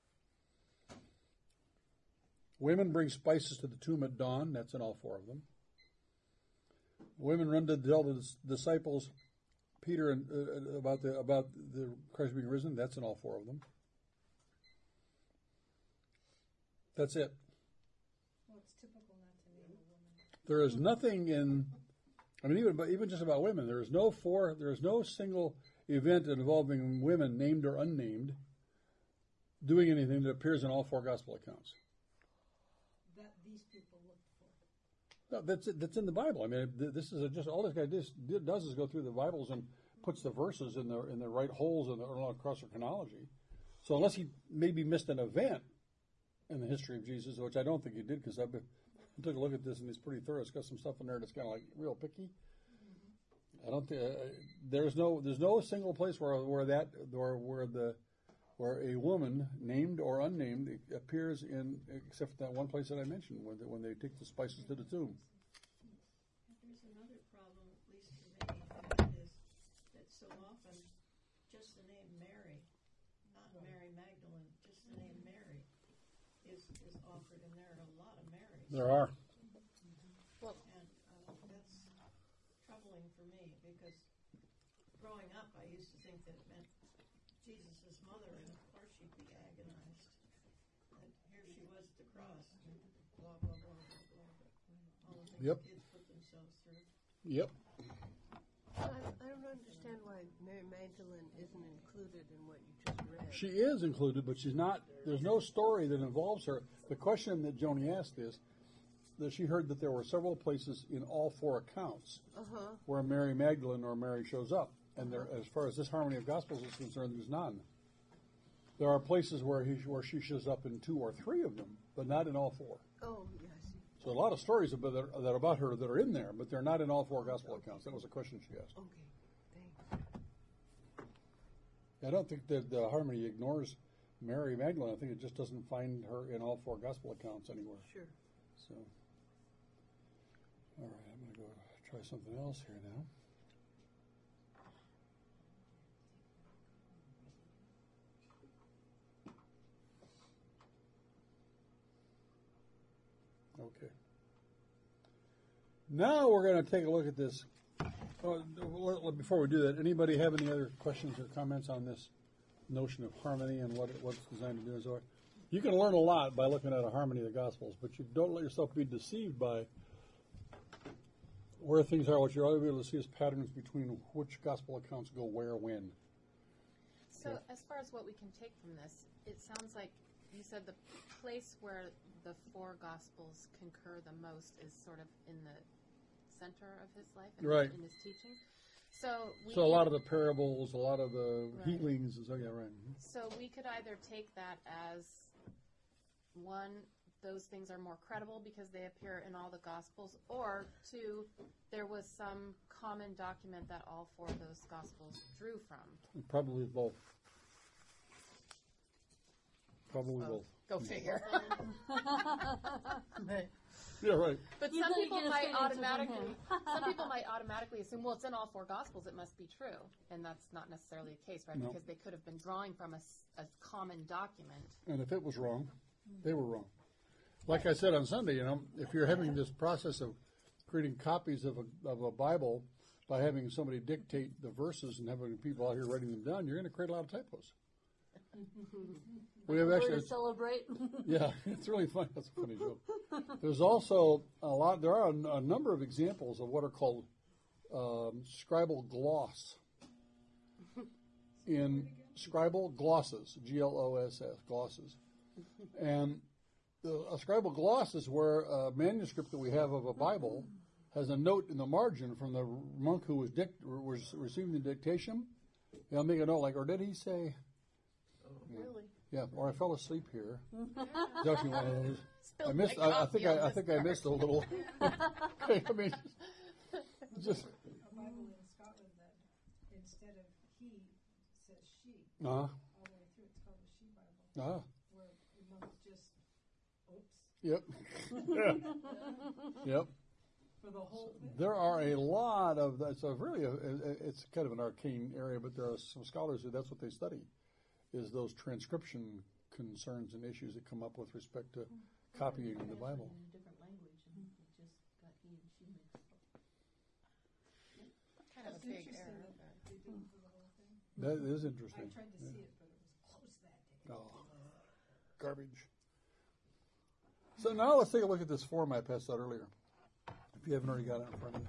Women bring spices to the tomb at dawn. That's in all four of them. Women run to tell the disciples, Peter, and, uh, about the about the Christ being risen. That's in all four of them. That's it. Well, it's typical not to name a woman. There is nothing in, I mean, even even just about women. There is no four. There is no single event involving women, named or unnamed, doing anything that appears in all four gospel accounts. That these people looked for. No, that's it, that's in the Bible. I mean, this is a, just all this guy does, does is go through the Bibles and puts the verses in the in the right holes in the, across the chronology. So unless he maybe missed an event in the history of Jesus, which I don't think he did, because I took a look at this and it's pretty thorough. It's got some stuff in there that's kind of like real picky. I don't think uh, there's no there's no single place where where that where where the where a woman, named or unnamed, appears in, except for that one place that I mentioned, when they, when they take the spices to the tomb. There's another problem, at least for me, and that is that so often just the name Mary, not Mary Magdalene, just the name Mary is, is offered, and there are a lot of Marys. There are. Well, and uh, that's troubling for me, because growing up I used to think that it meant Jesus' mother, and of course she'd be agonized. And here she was at the cross, and blah, blah, blah, blah, blah. All the things Yep. kids put themselves through. Yep. I, I don't understand why Mary Magdalene isn't included in what you just read. She is included, but she's not. There's no story that involves her. The question that Joni asked is that she heard that there were several places in all four accounts Uh-huh. where Mary Magdalene or Mary shows up. And there, as far as this harmony of gospels is concerned, there's none. There are places where he where she shows up in two or three of them, but not in all four. Oh, yes. So a lot of stories about that, that are about her that are in there, but they're not in all four gospel accounts. That was a question she asked. Okay, thanks. I don't think that the harmony ignores Mary Magdalene. I think it just doesn't find her in all four gospel accounts anywhere. Sure. So, all right, I'm going to go try something else here now. Okay. Now we're going to take a look at this. Oh, before we do that, anybody have any other questions or comments on this notion of harmony and what, it, what it's designed to do and so on? You can learn a lot by looking at a harmony of the Gospels, but you don't let yourself be deceived by where things are. What you're able to see is patterns between which Gospel accounts go where, when. So as far as what we can take from this, it sounds like you said the place where the four Gospels concur the most is sort of in the center of his life and Right. in his teachings. So we So a could- lot of the parables, a lot of the Right. healings, and so yeah, right. So we could either take that as one, those things are more credible because they appear in all the Gospels, or two, there was some common document that all four of those Gospels drew from. Probably both. Probably both. Go figure. Yeah, right. But You some couldn't people get a might straight answer from automatically, him. some people might automatically assume, well, it's in all four Gospels, it must be true, and that's not necessarily the case, right? No. Because they could have been drawing from a, s- a common document. And if it was wrong, they were wrong. Like I said on Sunday, you know, if you're having this process of creating copies of a, of a Bible by having somebody dictate the verses and having people out here writing them down, you're going to create a lot of typos. We have Word actually, to celebrate. yeah, it's really funny. That's a funny joke. There's also a lot. There are a, a number of examples of what are called um, scribal gloss. In scribal glosses, G L O S S, glosses, and the, a scribal gloss is where a manuscript that we have of a Bible has a note in the margin from the monk who was, dict, was receiving the dictation. They'll make a note like, or did he say? Really? Yeah, or I fell asleep here. It's actually one of those. I Spilled missed. my I, I coffee think on I, I this think I part. missed a little. I mean, just. A Bible in Scotland that instead of he says she Uh, all the way through. It's called the She Bible, uh, where the monks just oops yep. Yep. for the whole thing. There are a lot of that. So really, a, a- it's kind of an arcane area, but there are some scholars who that's what they study, is those transcription concerns and issues that come up with respect to copying the Bible. In a different language, and it just got he and she mixed up. Kind of It's a big interesting error. that they did it for the whole thing. That is I interesting. tried to see it, but it was closed that day. Oh, garbage. So now let's take a look at this form I passed out earlier. If you haven't already got it in front of you.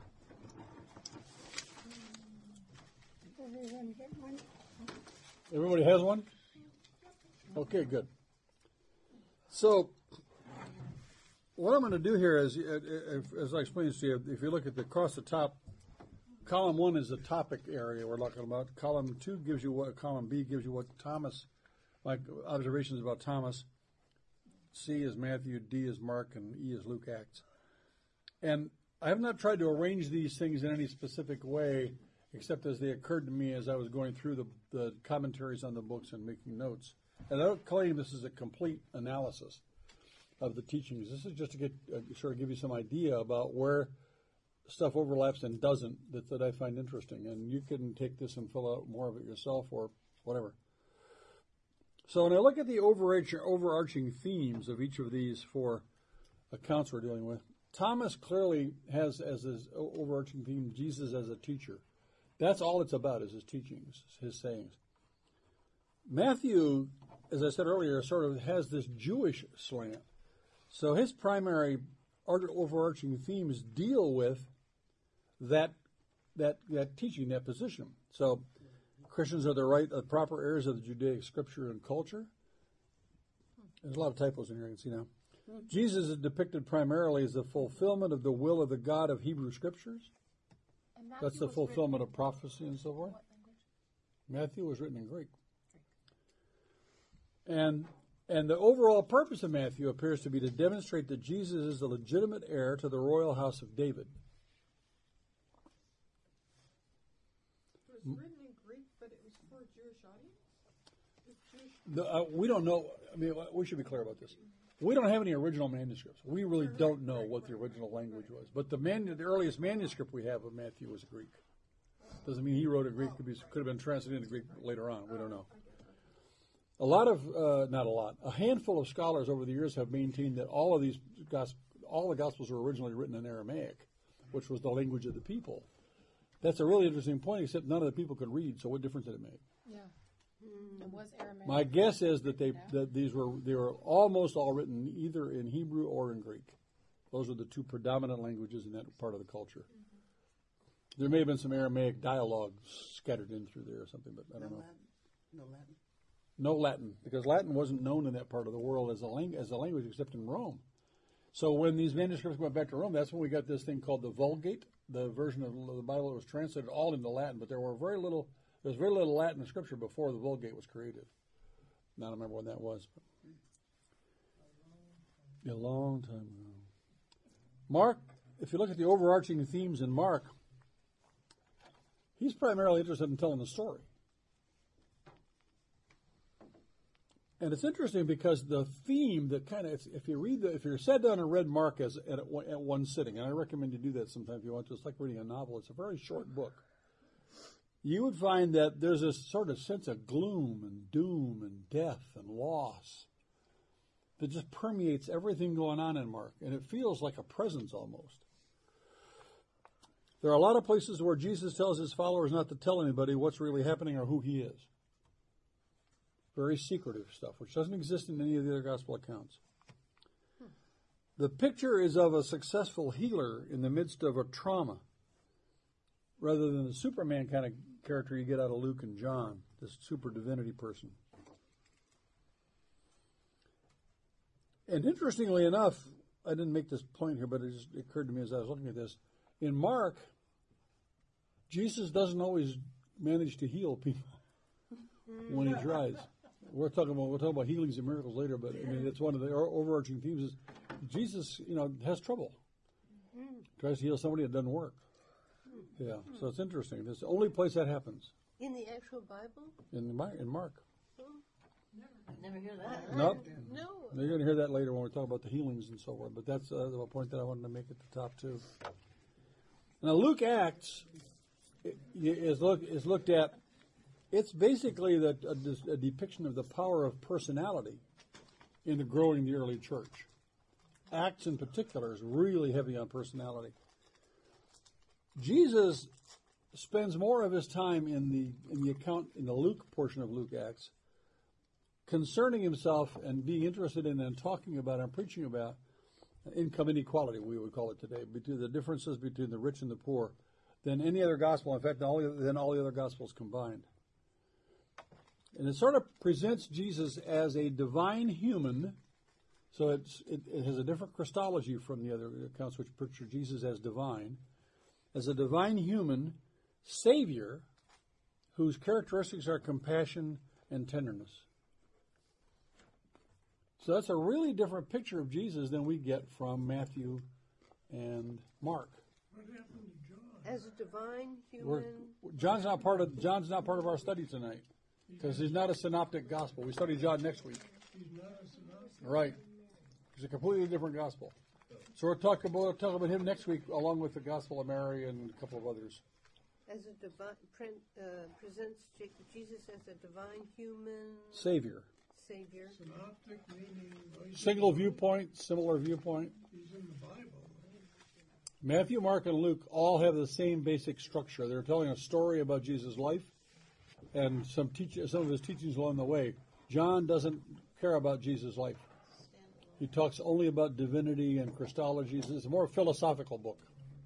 Everyone get one? Everybody has one? Okay, good. So, what I'm going to do here is, uh, if, as I explained to you, if you look at the across the top, column one is the topic area we're talking about. Column two gives you what, column B gives you what Thomas, like observations about Thomas. C is Matthew, D is Mark, and E is Luke Acts. And I have not tried to arrange these things in any specific way, except as they occurred to me as I was going through the, the commentaries on the books and making notes. And I don't claim this is a complete analysis of the teachings. This is just to get uh, sort of give you some idea about where stuff overlaps and doesn't that, that I find interesting. And you can take this and fill out more of it yourself or whatever. So when I look at the overarching, overarching themes of each of these four accounts we're dealing with, Thomas clearly has as his overarching theme Jesus as a teacher. That's all it's about, is his teachings, his sayings. Matthew, as I said earlier, sort of has this Jewish slant. So his primary overarching themes deal with that that that teaching, that position. So Christians are the right, the proper heirs of the Judaic scripture and culture. There's a lot of typos in here, you can see now. Jesus is depicted primarily as the fulfillment of the will of the God of Hebrew scriptures. And Matthew That's the was fulfillment written of prophecy and so in forth. what language? Matthew was written in Greek. And and the overall purpose of Matthew appears to be to demonstrate that Jesus is the legitimate heir to the royal house of David. It was written in Greek, but it was for a Jewish audience? It's Jewish. The, uh, we don't know. I mean, we should be clear about this. We don't have any original manuscripts. We really don't know what the original language was. But the man, the earliest manuscript we have of Matthew was Greek. Doesn't mean he wrote it Greek. Could, be, could have been translated into Greek later on. We don't know. A lot of, uh, not a lot, a handful of scholars over the years have maintained that all of these, gos- all the Gospels were originally written in Aramaic, which was the language of the people. That's a really interesting point, except none of the people could read, so what difference did it make? Yeah. It was Aramaic. My guess is that they that these were they were almost all written either in Hebrew or in Greek. Those are the two predominant languages in that part of the culture. Mm-hmm. There may have been some Aramaic dialogues scattered in through there or something, but I don't no know. Latin. No Latin. No Latin, because Latin wasn't known in that part of the world as a lang- as a language except in Rome. So when these manuscripts went back to Rome, that's when we got this thing called the Vulgate, the version of the Bible that was translated all into Latin, but there were very little. There was very little Latin in Scripture before the Vulgate was created. I don't remember when that was. But a long time ago. Mark, if you look at the overarching themes in Mark, he's primarily interested in telling the story. And it's interesting because the theme that kind of, if, if you read the, if you're sat down and read Mark as at, at one sitting, and I recommend you do that sometime if you want to. It's like reading a novel. It's a very short book. You would find that there's this sort of sense of gloom and doom and death and loss that just permeates everything going on in Mark, and it feels like a presence almost. There are a lot of places where Jesus tells his followers not to tell anybody what's really happening or who he is. Very secretive stuff, which doesn't exist in any of the other gospel accounts. The picture is of a successful healer in the midst of a trauma, rather than the Superman kind of character you get out of Luke and John, this super divinity person. And interestingly enough, I didn't make this point here, but it just occurred to me as I was looking at this. In Mark, Jesus doesn't always manage to heal people when he tries. We're talking about we'll talk about healings and miracles later, but I mean it's one of the overarching themes is Jesus, you know, has trouble. Tries to heal somebody, it doesn't work. Yeah, so it's interesting. It's the only place that happens. In the actual Bible? In the, in Mark. I never hear that. Nope. No. You're going to hear that later when we talk about the healings and so forth. But that's uh, a point that I wanted to make at the top too. Now Luke Acts is look is looked at. It's basically the, a, a depiction of the power of personality in the growing the early church. Acts in particular is really heavy on personality. Jesus spends more of his time in the in the account in the Luke portion of Luke Acts concerning himself and being interested in and talking about and preaching about income inequality, we would call it today, between the differences between the rich and the poor, than any other gospel. In fact, than all the, than all the other gospels combined. And it sort of presents Jesus as a divine human, so it's, it, it has a different Christology from the other accounts which picture Jesus as divine, as a divine human Savior whose characteristics are compassion and tenderness. So that's a really different picture of Jesus than we get from Matthew and Mark. What happened to John? As a divine human. We're, John's not part of John's not part of our study tonight because he's not a synoptic gospel. We study John next week. He's not a synoptic. Right. It's a completely different gospel. So we're talking about we'll talk about him next week, along with the Gospel of Mary and a couple of others. As a divine, uh, presents Jesus as a divine human Savior. Savior. Synoptic meaning Single viewpoint, similar viewpoint. He's in the Bible. Matthew, Mark, and Luke all have the same basic structure. They're telling a story about Jesus' life and some teach, some of his teachings along the way. John doesn't care about Jesus' life. He talks only about divinity and Christology. It's a more philosophical book,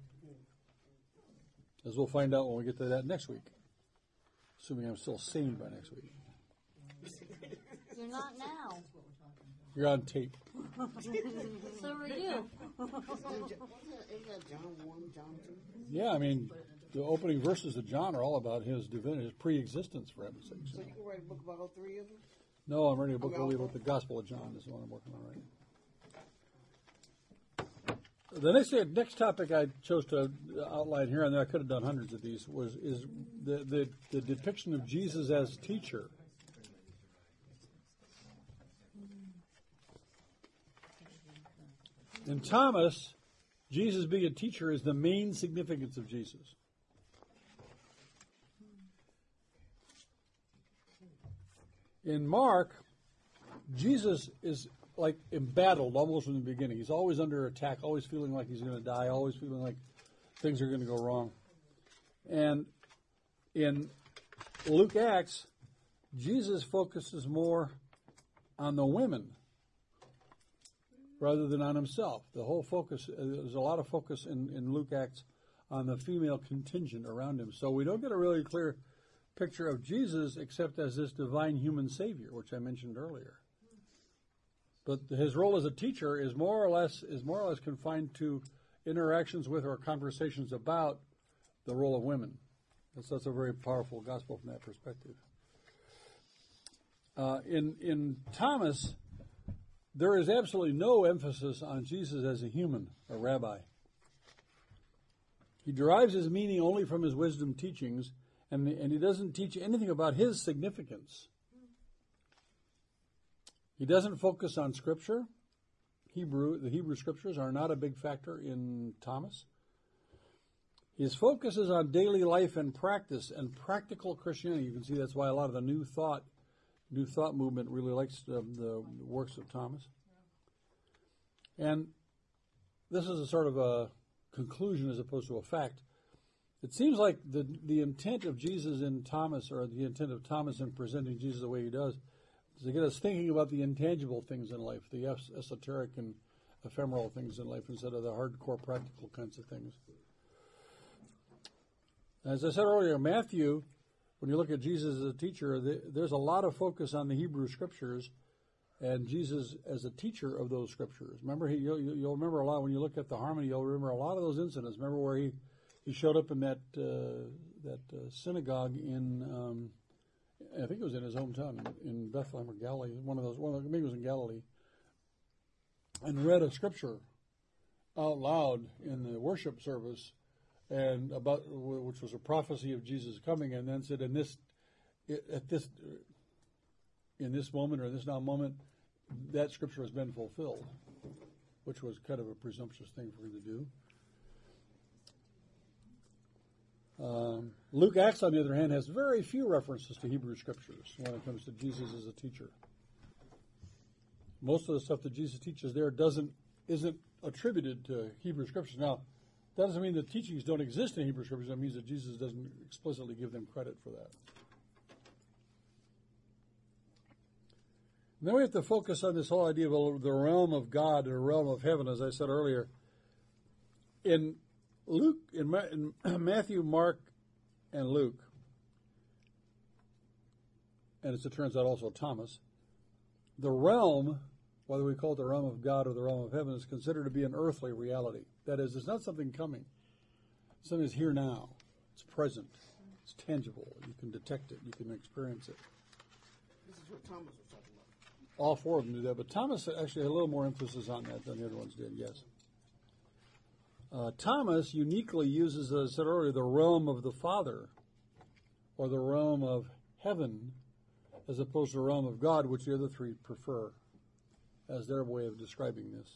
as we'll find out when we get to that next week, assuming I'm still sane by next week. You're not now. You're on tape. So are you. Is that John one, John two? Yeah, I mean, the opening verses of John are all about his divinity, his pre-existence, for heaven's sake. So you can write a book about all three of them? No, I'm writing a book only about the Gospel of John. This is the one I'm working on right now. The next next topic I chose to outline here, and I could have done hundreds of these, was is the, the, the depiction of Jesus as teacher. In Thomas, Jesus being a teacher is the main significance of Jesus. In Mark, Jesus is like embattled almost from the beginning. He's always under attack, always feeling like he's going to die, always feeling like things are going to go wrong. And in Luke Acts, Jesus focuses more on the women rather than on himself. The whole focus, there's a lot of focus in, in Luke Acts on the female contingent around him. So we don't get a really clear picture of Jesus except as this divine human Savior, which I mentioned earlier. But his role as a teacher is more or less is more or less confined to interactions with or conversations about the role of women. That's, that's a very powerful gospel from that perspective. Uh, in in Thomas, there is absolutely no emphasis on Jesus as a human, a rabbi. He derives his meaning only from his wisdom teachings, and, the, and he doesn't teach anything about his significance. He doesn't focus on Scripture. Hebrew, the Hebrew Scriptures are not a big factor in Thomas. His focus is on daily life and practice and practical Christianity. You can see that's why a lot of the New Thought, New Thought movement really likes the, the works of Thomas. And this is a sort of a conclusion as opposed to a fact. It seems like the the intent of Jesus in Thomas, or the intent of Thomas in presenting Jesus the way he does, is to get us thinking about the intangible things in life, the es- esoteric and ephemeral things in life, instead of the hardcore practical kinds of things. As I said earlier, Matthew, when you look at Jesus as a teacher, the, there's a lot of focus on the Hebrew Scriptures and Jesus as a teacher of those Scriptures. Remember, he, you'll, you'll remember a lot, when you look at the harmony, you'll remember a lot of those incidents. Remember where he, he showed up in that uh, that uh, synagogue in, um, I think it was in his hometown, in Bethlehem or Galilee, one of those, one of, maybe it was in Galilee, and read a Scripture out loud in the worship service, and about which was a prophecy of Jesus coming, and then said, "In this, at this, in this moment or in this now moment, that Scripture has been fulfilled," which was kind of a presumptuous thing for him to do. Um, Luke Acts, on the other hand, has very few references to Hebrew Scriptures when it comes to Jesus as a teacher. Most of the stuff that Jesus teaches there doesn't isn't attributed to Hebrew Scriptures. Now, that doesn't mean that teachings don't exist in Hebrew Scriptures. That means that Jesus doesn't explicitly give them credit for that. And then we have to focus on this whole idea of the realm of God or realm of heaven, as I said earlier. In Luke, in, Ma- in Matthew, Mark, and Luke, and as it turns out also Thomas, the realm, whether we call it the realm of God or the realm of heaven, is considered to be an earthly reality. That is, it's not something coming. Something is here now. It's present. It's tangible. You can detect it. You can experience it. This is what Thomas was talking about. All four of them do that, but Thomas actually had a little more emphasis on that than the other ones did, yes. Uh, Thomas uniquely uses, as I said earlier, the realm of the Father, or the realm of heaven, as opposed to the realm of God, which the other three prefer, as their way of describing this.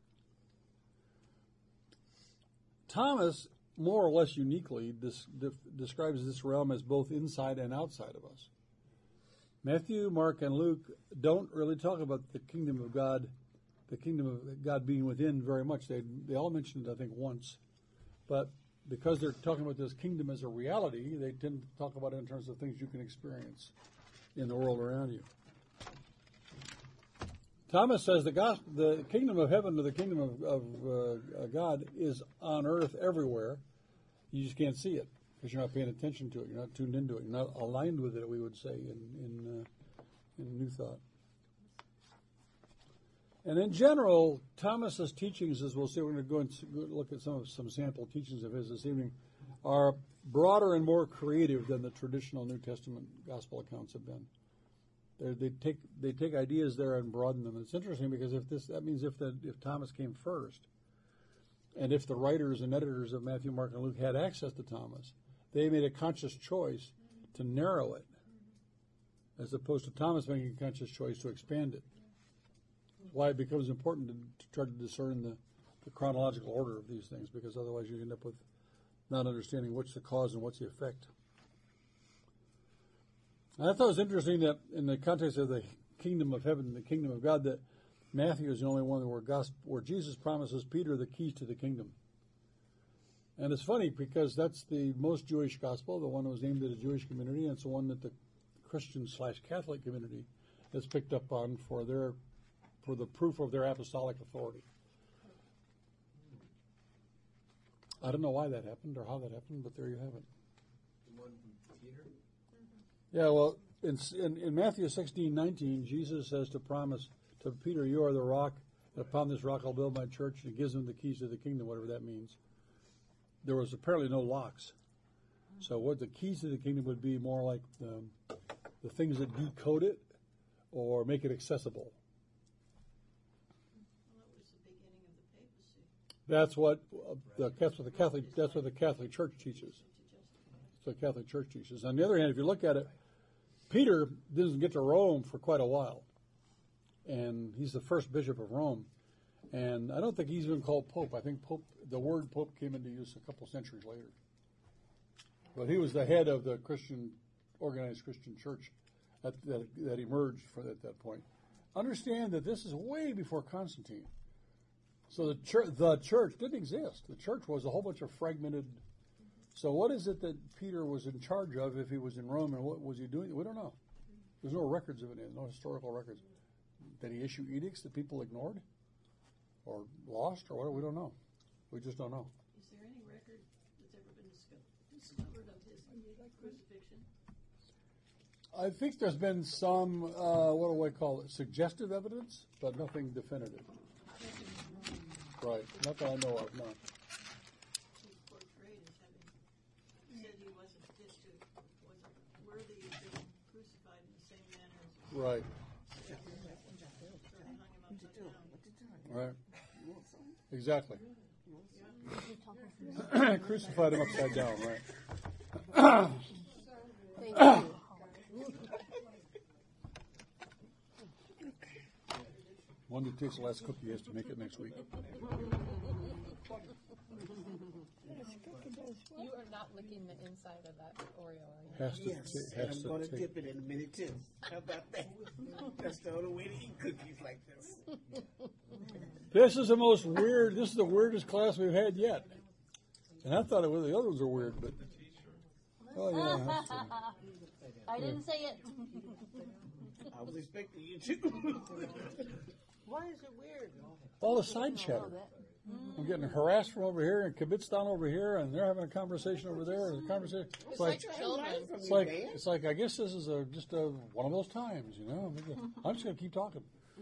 Thomas, more or less uniquely, dis- de- describes this realm as both inside and outside of us. Matthew, Mark, and Luke don't really talk about the kingdom of God, the kingdom of God being within very much. They they all mentioned it, I think, once. But because they're talking about this kingdom as a reality, they tend to talk about it in terms of things you can experience in the world around you. Thomas says the gospel, the kingdom of heaven or the kingdom of, of uh, God is on earth everywhere. You just can't see it because you're not paying attention to it. You're not tuned into it. You're not aligned with it, we would say, in in, uh, in New Thought. And in general, Thomas's teachings, as we'll see, we're going to go and look at some of some sample teachings of his this evening, are broader and more creative than the traditional New Testament gospel accounts have been. They're, they take they take ideas there and broaden them. It's interesting because if this that means if the if Thomas came first, and if the writers and editors of Matthew, Mark, and Luke had access to Thomas, they made a conscious choice to narrow it, as opposed to Thomas making a conscious choice to expand it. Why it becomes important to, to try to discern the, the chronological order of these things, because otherwise you end up with not understanding what's the cause and what's the effect. And I thought it was interesting that in the context of the kingdom of heaven and the kingdom of God, that Matthew is the only one where, gospel, where Jesus promises Peter the keys to the kingdom. And it's funny because that's the most Jewish gospel, the one that was aimed at a Jewish community, and it's the one that the Christian slash Catholic community has picked up on for their for the proof of their apostolic authority. I don't know why that happened or how that happened, but there you have it. The one from Peter? Yeah, well, in, in, in Matthew sixteen nineteen, Jesus says to promise to Peter, "You are the rock, Upon this rock I'll build my church, and it gives them the keys to the kingdom, whatever that means. There was apparently no locks. So what the keys to the kingdom would be more like the, the things that decode it or make it accessible. Well, it was the beginning of the papacy. That's what uh, the that's what the Catholic that's what the Catholic Church teaches. That's what the Catholic Church teaches. On the other hand, if you look at it, Peter doesn't get to Rome for quite a while, and he's the first bishop of Rome. And I don't think he's even called Pope. I think Pope, the word Pope came into use a couple centuries later. But he was the head of the Christian, organized Christian church that, that, that emerged for, at that point. Understand that this is way before Constantine. So the church, the church didn't exist. The church was a whole bunch of fragmented. So what is it that Peter was in charge of if he was in Rome, and what was he doing? We don't know. There's no records of it, no historical records. Did he issue edicts that people ignored or lost or what? We don't know. We just don't know. Is there any record that's ever been disco- discovered of his crucifixion? I think there's been some, uh, what do I call it, suggestive evidence, but nothing definitive. Right, not that I know of, no. He's portrayed as having said he wasn't fit to, wasn't worthy of being crucified in the same manner as his Right, sort of hung him upside down. right. Exactly. Crucified him upside down, right. Thank you. One who takes the last cookie has to make it next week. You are not licking the inside of that Oreo, are you? Has to, Yes, ta- and has I'm to going to take. dip it in a minute too. How about that? That's the only way to eat cookies like this. This is the most weird, this is the weirdest class we've had yet. And I thought it was, the other ones were weird, but. Oh, yeah. That's, uh, I didn't say it. I was expecting you to. Why is it weird? all the side chatter. I'm getting harassed from over here and kibitzed on over here, and they're having a conversation over there. And a conversation. It's like, it's like, it's like. I guess this is a just a one of those times, you know. I'm just going to keep talking.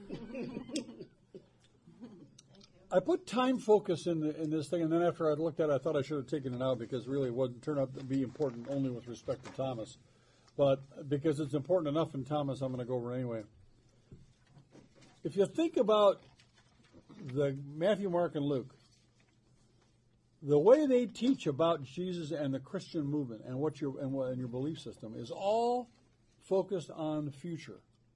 I put time focus in the, in this thing, and then after I looked at it, I thought I should have taken it out because really it wouldn't turn out to be important only with respect to Thomas. But because it's important enough in Thomas, I'm going to go over it anyway. If you think about the Matthew, Mark, and Luke, the way they teach about Jesus and the Christian movement and what your and, what, and your belief system is all focused on the future.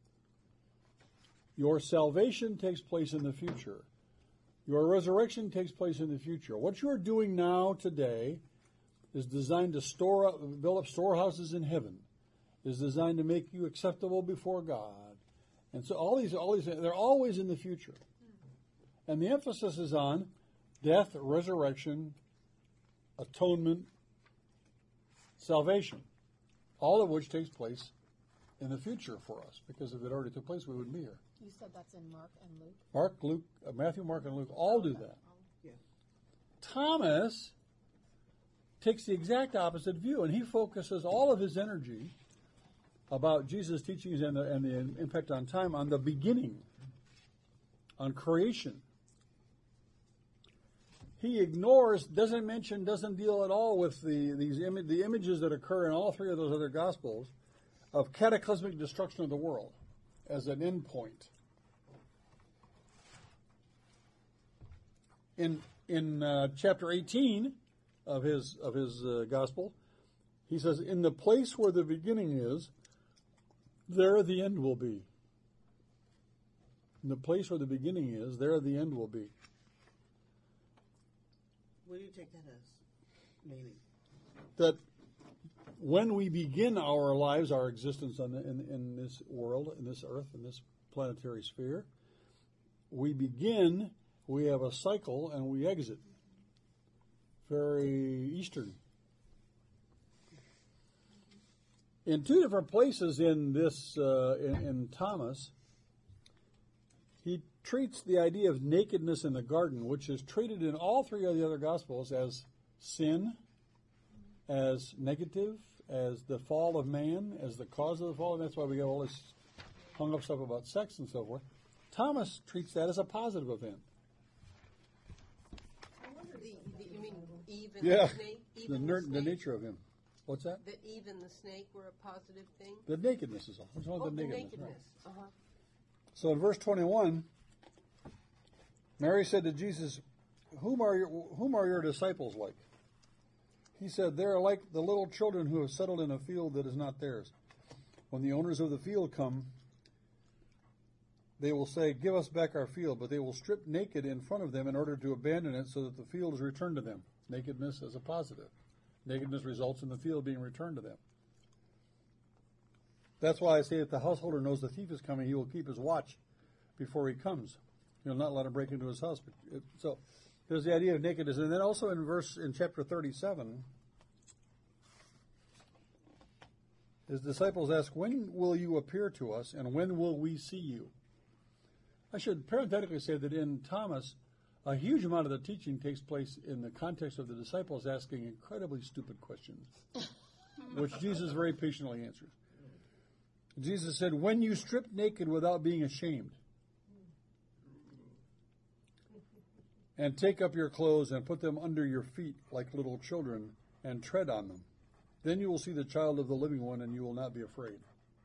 Your salvation takes place in the future. Your resurrection takes place in the future. What you are doing now today is designed to store up, build up storehouses in heaven. Is designed to make you acceptable before God. And so all these, all these, they're always in the future. And the emphasis is on death, resurrection, atonement, salvation, all of which takes place in the future for us. Because if it already took place, we wouldn't be here. You said that's in Mark and Luke? Mark, Luke, uh, Matthew, Mark, and Luke all do that. Yeah. Thomas takes the exact opposite view, and he focuses all of his energy about Jesus' teachings and the, and the impact on time on the beginning, on creation. He ignores, doesn't mention, doesn't deal at all with the these Im- the images that occur in all three of those other Gospels of cataclysmic destruction of the world as an end point. In in uh, chapter eighteen of his of his uh, Gospel, he says, "In the place where the beginning is, there the end will be." In the place where the beginning is, there the end will be. What do you take that as? Meaning? That when we begin our lives, our existence on the, in, in this world, in this earth, in this planetary sphere, we begin, we have a cycle, and we exit. Very Eastern. In two different places in this, uh, in, in Thomas, he treats the idea of nakedness in the garden, which is treated in all three of the other Gospels as sin, as negative, as the fall of man, as the cause of the fall. And that's why we have all this hung up stuff about sex and so forth. Thomas treats that as a positive event. The, the, you mean Eve and Yeah, the snake? Eve the, and ner- the the snake? nature of him. What's that? That Eve and the snake were a positive thing? The nakedness is all. What's wrong Oh, with the the nakedness? nakedness. right. Uh-huh. So in verse twenty-one, Mary said to Jesus, whom are your, whom are your disciples like? He said, they are like the little children who have settled in a field that is not theirs. When the owners of the field come, they will say, give us back our field, but they will strip naked in front of them in order to abandon it so that the field is returned to them. Nakedness is a positive. Nakedness results in the field being returned to them. That's why I say if the householder knows the thief is coming, he will keep his watch before he comes. He'll not let him break into his house. So there's the idea of nakedness. And then also in verse, in chapter thirty-seven, his disciples ask, when will you appear to us and when will we see you? I should parenthetically say that in Thomas, a huge amount of the teaching takes place in the context of the disciples asking incredibly stupid questions, which Jesus very patiently answers. Jesus said, when you strip naked without being ashamed, and take up your clothes and put them under your feet like little children and tread on them, then you will see the child of the living one and you will not be afraid.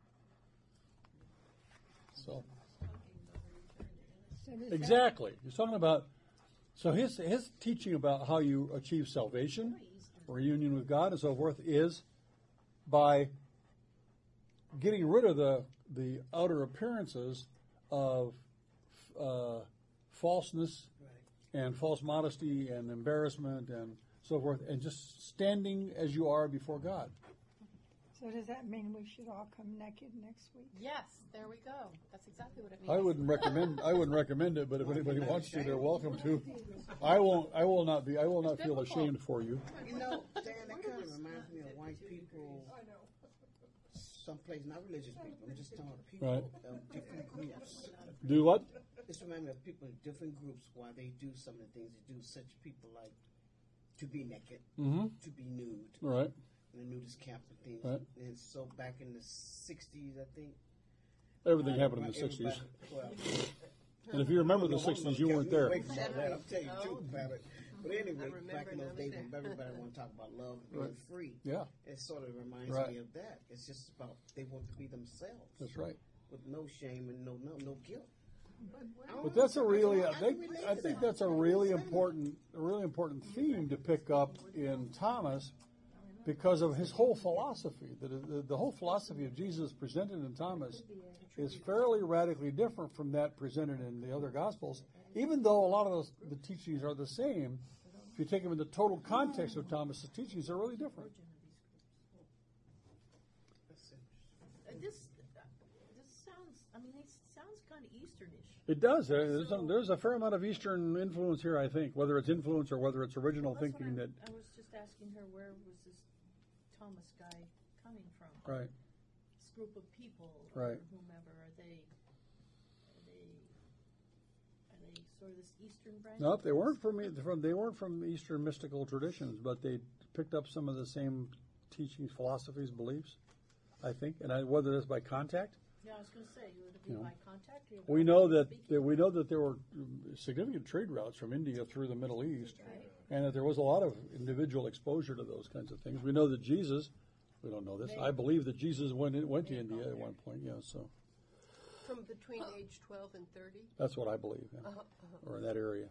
So, So does that- exactly. He's talking about, so his, his teaching about how you achieve salvation, reunion with God and so forth is by getting rid of the, the outer appearances of uh, falseness and false modesty and embarrassment and so forth, and just standing as you are before God. So does that mean we should all come naked next week? Yes, there we go. That's exactly what it means. I wouldn't recommend. I wouldn't recommend it, but if anybody wants to, they're welcome to. I won't. I will not be. I will not feel ashamed for you. You know, Dan, that kind of reminds me of white people. Someplace, not religious people. I'm just talking about people Right. of different groups. Do what? This reminds me of people in different groups why they do some of the things they do. Such people like to be naked, Mm-hmm. to be nude, Right. in the nudist camp and things. Right. And so back in the sixties, I think. Everything uh, happened in the everybody- sixties. Well, And if you remember the sixties, you weren't there. Away from all that, I'll tell you the truth about it. But anyway, remember back in and I those was days there. when everybody wanted to talk about love and being Right. free, Yeah, it sort of reminds Right. me of that. It's just about they want to be themselves that's right. with no shame and no no no guilt. But that's a really, I I think, relate I to think that. that's a really important, a really important theme to pick up in Thomas, because of his whole philosophy. The, the, the whole philosophy of Jesus presented in Thomas is fairly radically different from that presented in the other Gospels, even though a lot of those, the teachings are the same. If you take them in the total context of Thomas's teachings, they're really different. Uh, This, uh, this sounds, I mean, it sounds kind of Easternish. It does. There- There's a, there's a fair amount of Eastern influence here, I think, whether it's influence or whether it's original Well, that's thinking what that. I, I was just asking her, where was this Thomas guy coming from? Right. This group of people, Right. or whomever, are they, are they, are they sort of this Eastern branch? No, they weren't from, from they weren't from Eastern mystical traditions, but they picked up some of the same teachings, philosophies, beliefs, I think. And I, whether it's by contact, Yeah, I was going to say, would it be You know, by contact? Or we by know that, speaking? that we know that there were significant trade routes from India through the Middle East, Right. and that there was a lot of individual exposure to those kinds of things. We know that Jesus, we don't know this. I believe that Jesus went in, went to India at one point. Yeah, so From between age twelve and thirty? that's what I believe, yeah. Uh-huh, uh-huh. Or in that area.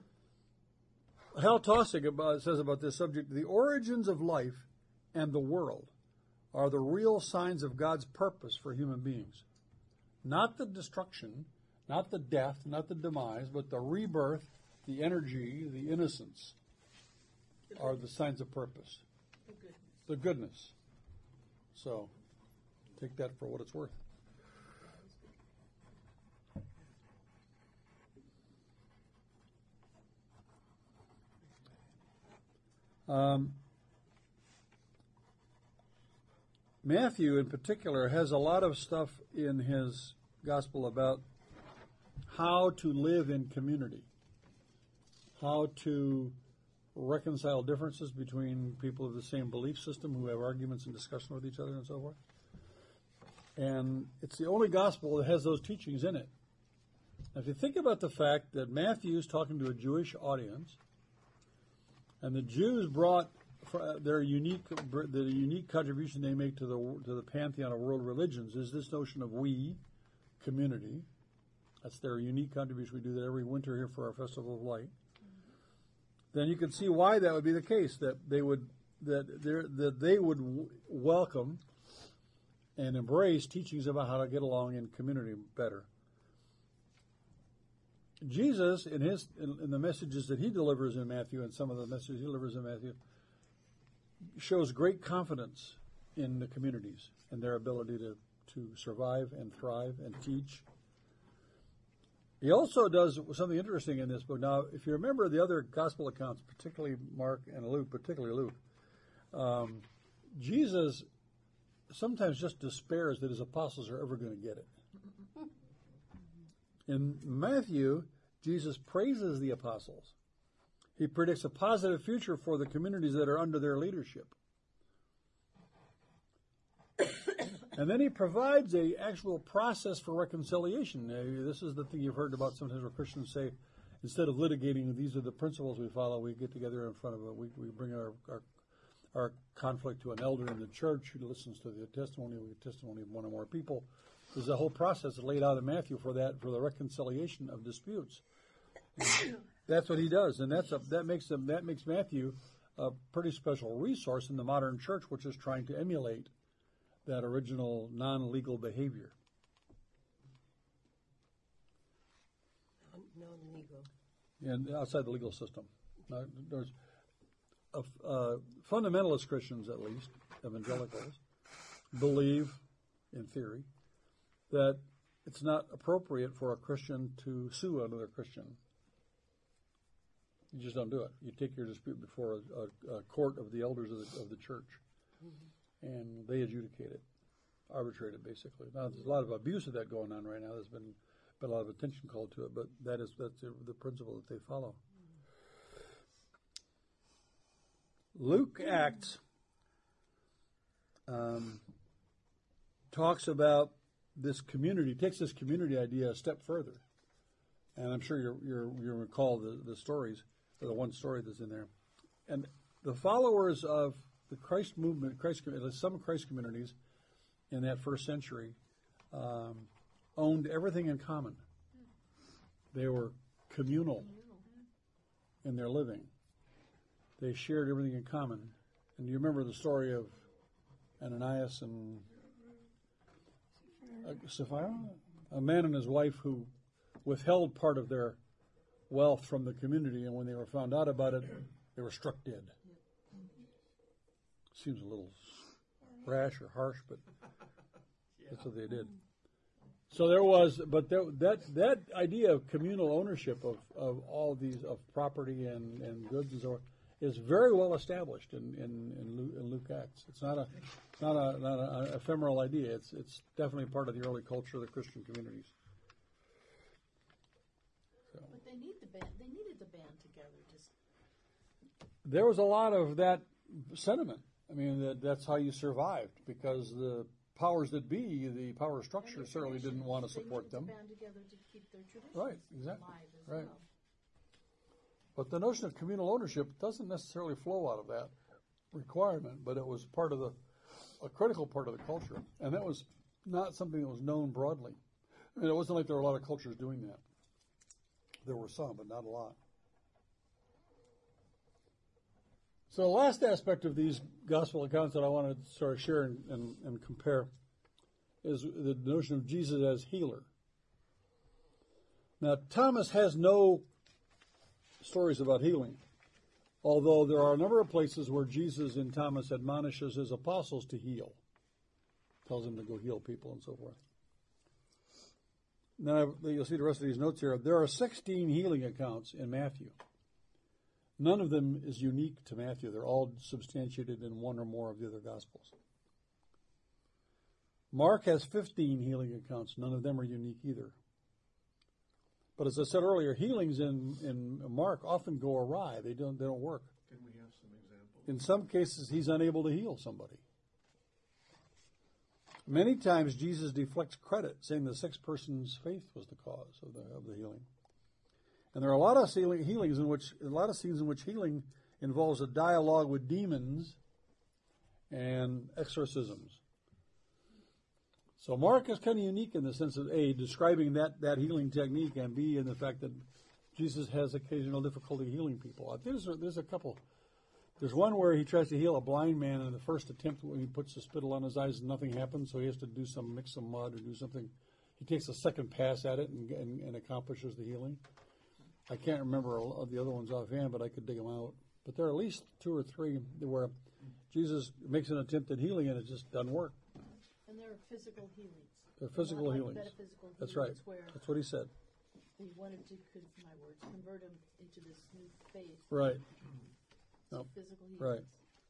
Hal Tossig about, says about this subject, the origins of life and the world are the real signs of God's purpose for human beings. Not the destruction, not the death, not the demise, but the rebirth, the energy, the innocence are the signs of purpose. The goodness. The goodness. So, take that for what it's worth. Um, Matthew, in particular, has a lot of stuff in his gospel about how to live in community, how to reconcile differences between people of the same belief system who have arguments and discussion with each other and so forth. And it's the only gospel that has those teachings in it. Now, if you think about the fact that Matthew is talking to a Jewish audience, and the Jews brought their unique, the unique contribution they make to the to the pantheon of world religions is this notion of we, community. That's their unique contribution. We do that every winter here for our Festival of Light. Then you can see why that would be the case. That they would that they that they would w- welcome and embrace teachings about how to get along in community better. Jesus, in his in, in the messages that he delivers in Matthew, and some of the messages he delivers in Matthew, shows great confidence in the communities and their ability to, to survive and thrive and teach. He also does something interesting in this book. Now, if you remember the other gospel accounts, particularly Mark and Luke, particularly Luke, um, Jesus sometimes just despairs that his apostles are ever going to get it. In Matthew, Jesus praises the apostles. He predicts a positive future for the communities that are under their leadership. And then he provides a actual process for reconciliation. Uh, this is the thing you've heard about sometimes where Christians say, instead of litigating, these are the principles we follow, we get together in front of it, we, we bring our, our our conflict to an elder in the church who listens to the testimony, we testimony of one or more people. There's a whole process laid out in Matthew for that, for the reconciliation of disputes. And that's what he does, and that's a, that makes them that makes Matthew a pretty special resource in the modern church, which is trying to emulate that original non-legal behavior. Non-legal. And outside the legal system. Now, there's a, uh, fundamentalist Christians, at least, evangelicals, believe, in theory, that it's not appropriate for a Christian to sue another Christian. You just don't do it. You take your dispute before a, a, a court of the elders of the, of the church, mm-hmm. and they adjudicate it, arbitrate it, basically. Now, there's a lot of abuse of that going on right now. There's been, been a lot of attention called to it, but that is that's the, the principle that they follow. Luke Acts um, talks about this community, takes this community idea a step further. And I'm sure you're, you're, you recall the, the stories, or the one story that's in there. And the followers of the Christ movement, Christ, some Christ communities in that first century um, owned everything in common. They were communal in their living. They shared everything in common. And you remember the story of Ananias and uh, Sapphira? A man and his wife who withheld part of their wealth from the community, and when they were found out about it, they were struck dead. Seems a little rash or harsh, but that's what they did. So there was, but there, that that idea of communal ownership of, of all these, of property and, and goods and so on, is very well established in, in, in, Luke, in Luke Acts. It's not a it's not a not an ephemeral idea. It's it's definitely part of the early culture of the Christian communities. So. But they need the band. They needed the band together. Just there was a lot of that sentiment. I mean, that, that's how you survived, because the powers that be, the power structure, certainly didn't want to support them. They needed to band together to keep their traditions right, exactly. alive as right. well. But the notion of communal ownership doesn't necessarily flow out of that requirement, but it was part of the, a critical part of the culture. And that was not something that was known broadly. I mean, it wasn't like there were a lot of cultures doing that. There were some, but not a lot. So the last aspect of these gospel accounts that I want to sort of share and, and, and compare is the notion of Jesus as healer. Now, Thomas has no stories about healing, although there are a number of places where Jesus in Thomas admonishes his apostles to heal, tells them to go heal people and so forth. Now, you'll see the rest of these notes here. There are sixteen healing accounts in Matthew. None of them is unique to Matthew. They're all substantiated in one or more of the other Gospels. Mark has fifteen healing accounts. None of them are unique either. But as I said earlier, healings in, in Mark often go awry. They don't they don't work. Can we have some examples? In some cases, he's unable to heal somebody. Many times Jesus deflects credit, saying the sick person's faith was the cause of the of the healing. And there are a lot of healing, healings in which a lot of scenes in which healing involves a dialogue with demons and exorcisms. So Mark is kind of unique in the sense of A, describing that, that healing technique, and B, in the fact that Jesus has occasional difficulty healing people. I think there's a, there's a couple. There's one where he tries to heal a blind man, and the first attempt when he puts the spittle on his eyes, nothing happens, so he has to do some, mix some mud or do something. He takes a second pass at it and, and, and accomplishes the healing. I can't remember all of the other ones offhand, but I could dig them out. But there are at least two or three where Jesus makes an attempt at healing and it just doesn't work. And there are physical healings. They're physical Not like healings. metaphysical That's healings right. where That's what he said. he wanted to, con- my words, convert him into this new faith. Right. So No. physical healings. Right.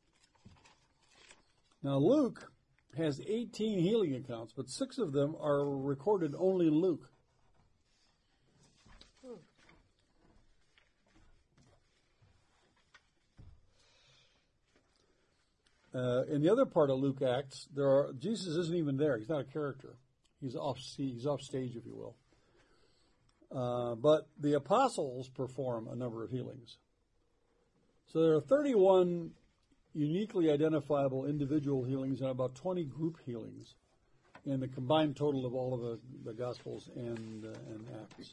Now Luke has eighteen healing accounts, but six of them are recorded only in Luke. Uh, in the other part of Luke Acts, there are Jesus isn't even there. He's not a character. He's off he's off stage, if you will. Uh, but the apostles perform a number of healings. So there are thirty-one uniquely identifiable individual healings and about twenty group healings in the combined total of all of the, the Gospels and uh, and Acts.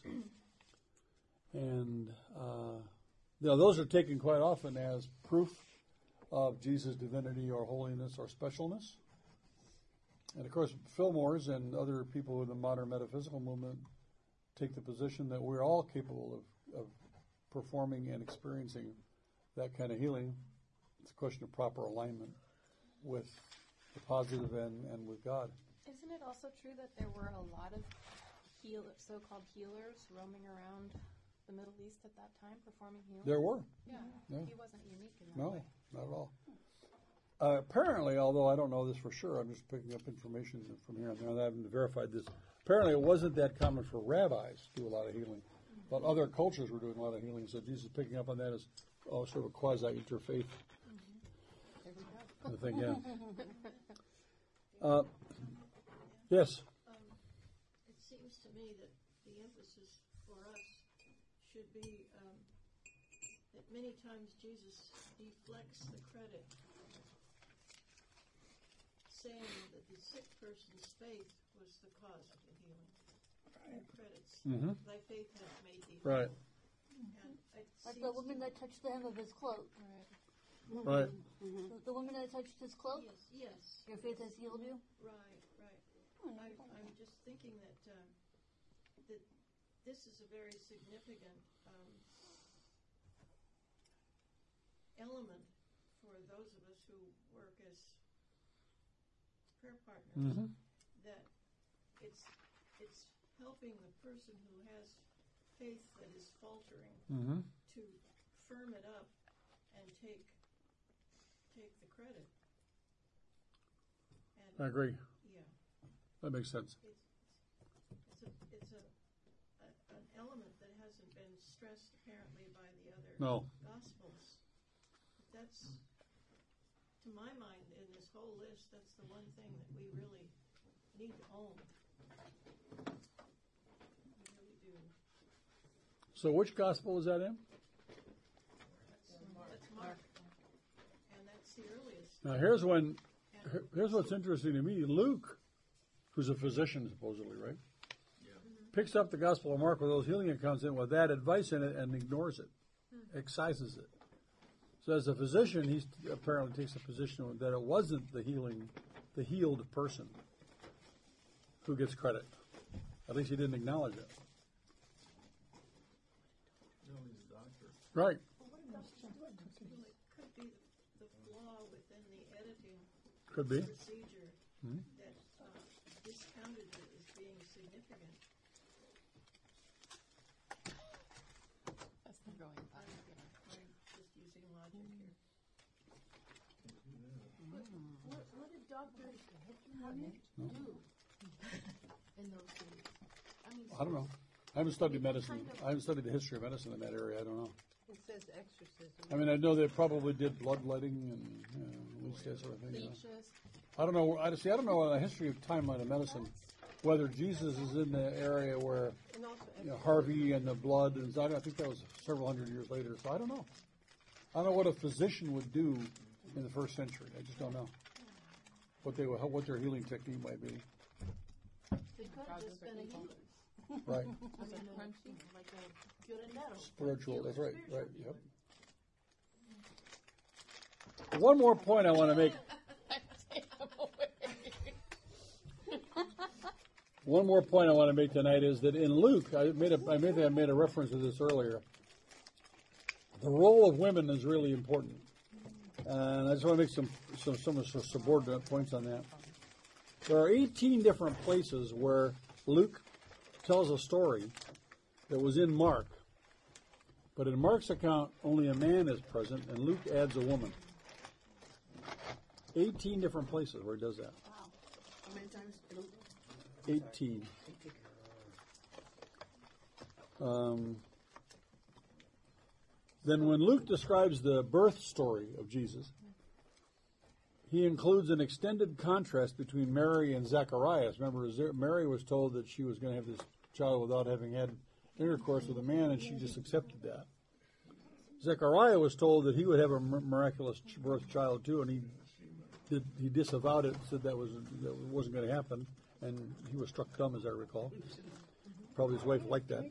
And uh, you know, those are taken quite often as proof of Jesus' divinity or holiness or specialness. And of course, Fillmore's and other people in the modern metaphysical movement take the position that we're all capable of, of performing and experiencing that kind of healing. It's a question of proper alignment with the positive and, and with God. Isn't it also true that there were a lot of heal, so-called healers roaming around the Middle East at that time performing healings? There were. Yeah. Yeah. He wasn't unique in that No, way. not at all. Uh, apparently, although I don't know this for sure, I'm just picking up information from here and there. I haven't verified this. Apparently, it wasn't that common for rabbis to do a lot of healing, but other cultures were doing a lot of healing. So Jesus is picking up on that as oh, sort of a quasi-interfaith kind of thing. Yeah. Uh, yes. Um, it seems to me that the emphasis for us should be um, that many times Jesus deflects the credit, saying that the sick person's faith was the cause of the healing. And credits. Mm-hmm. Thy faith hath made thee Right. whole. And it Like seems the woman to- that touched the hem of his cloak. Right. The, the woman that touched his cloak? Yes, yes. Your faith has healed you? Right, right. I, I'm just thinking that um, that this is a very significant um, element for those of us who work as prayer partners. Mm-hmm. That it's it's helping the person who has faith that is faltering Mm-hmm. to firm it up and take take the credit. And I agree. yeah. That makes sense. It's, it's, a, it's a, a, an element that hasn't been stressed apparently by the other No. Gospels. But that's, to my mind, in this whole list, that's the one thing that we really need to own. We really do. So which gospel is that in? That's Mark. That's Mark. And that's the earliest. Now here's when, here- here's what's interesting to me. Luke, who's a physician supposedly, right? Yeah. Picks up the Gospel of Mark with those healing accounts in with that advice in it and ignores it, excises it. So as a physician, he apparently takes a position that it wasn't the healing, the healed person who gets credit. At least he didn't acknowledge it. No, he's a doctor. Right. Well, it could be the flaw within the editing Could be. procedure Mhm. that uh, discounted it as being significant. That's the growing I'm, pain. I'm just using logic here. What, what did Doctor Hammond do in those days? I mean, I don't know. I haven't studied medicine. Kind of- I haven't studied the history of medicine in that area. I don't know. It says exorcism. I mean, I know they probably did bloodletting and you know, at least that sort of thing. You know. Leeches. I don't know. I see. I don't know the history of timeline of medicine, whether Jesus is in the area where And also, you know, Harvey and the blood, and I, I think that was several hundred years later. So I don't know. I don't know what a physician would do in the first century. I just don't know what they would, what their healing technique might be. They could have just been a healer. Right. I mean, uh, like a curandero. Spiritual. That's right. Right. Yep. One more point I want to make. One more point I want to make tonight is that in Luke, I made a, I made, I made a reference to this earlier. The role of women is really important, and I just want to make some some some, some subordinate points on that. There are eighteen different places where Luke tells a story that was in Mark, but in Mark's account only a man is present, and Luke adds a woman. eighteen different places where he does that. Wow. How many times? eighteen. Um, then when Luke describes the birth story of Jesus, he includes an extended contrast between Mary and Zacharias. Remember, Mary was told that she was going to have this child without having had intercourse with a man, and she just accepted that. Zechariah was told that he would have a miraculous birth child too, and he did, he disavowed it, said that was that wasn't going to happen, and he was struck dumb, as I recall. Probably his wife liked that.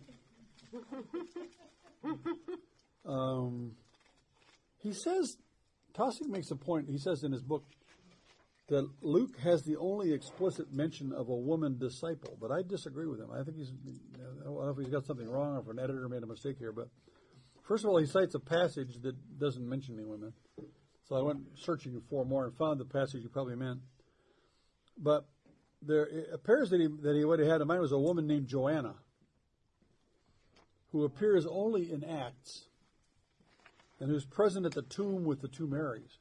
Um, he says, Taussig makes a point. He says in his book that Luke has the only explicit mention of a woman disciple, but I disagree with him. I think he's, I don't know if he's got something wrong or if an editor made a mistake here, but first of all, he cites a passage that doesn't mention any women. So I went searching for more and found the passage he probably meant. But there it appears that he, that he what he had in mind was a woman named Joanna, who appears only in Acts and who's present at the tomb with the two Marys.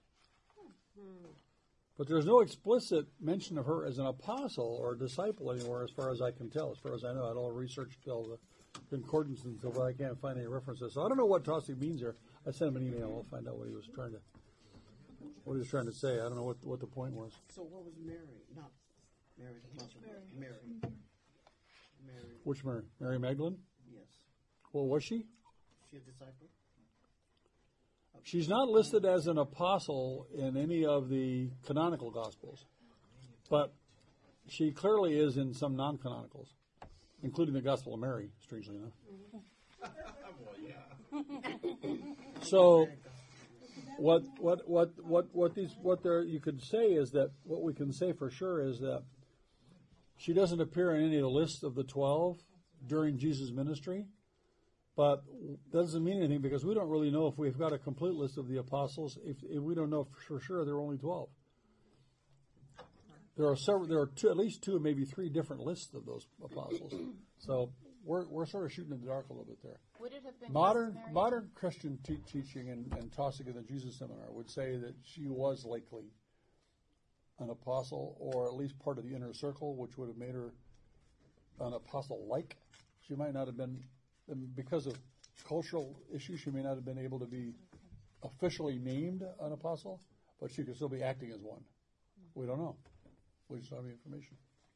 But there's no explicit mention of her as an apostle or a disciple anywhere, as far as I can tell. As far as I know, I had all research till the concordance and so, but I can't find any references. So I don't know what Taussig means here. I sent him an email. I'll find out what he was trying to what he was trying to say. I don't know what what the point was. So what was Mary? Not Mary. Mary. Mary. Mary. Which Mary? Mary Magdalene? Yes. Well, was she? She a disciple? She's not listed as an apostle in any of the canonical Gospels, but she clearly is in some non-canonicals, including the Gospel of Mary, strangely enough. Well, yeah. So, what what what what what these what there you could say is that what we can say for sure is that she doesn't appear in any of the lists of the twelve during Jesus' ministry. But that doesn't mean anything because we don't really know if we've got a complete list of the apostles. If, if we don't know for sure, there are only twelve. There are several. There are two, at least two, maybe three different lists of those apostles. So we're we're sort of shooting in the dark a little bit there. Would it have been modern customary? modern Christian te- teaching and, and Taussig in the Jesus Seminar would say that she was likely an apostle, or at least part of the inner circle, which would have made her an apostle-like. She might not have been. And because of cultural issues, she may not have been able to be officially named an apostle, but she could still be acting as one. We don't know. We just don't have the information.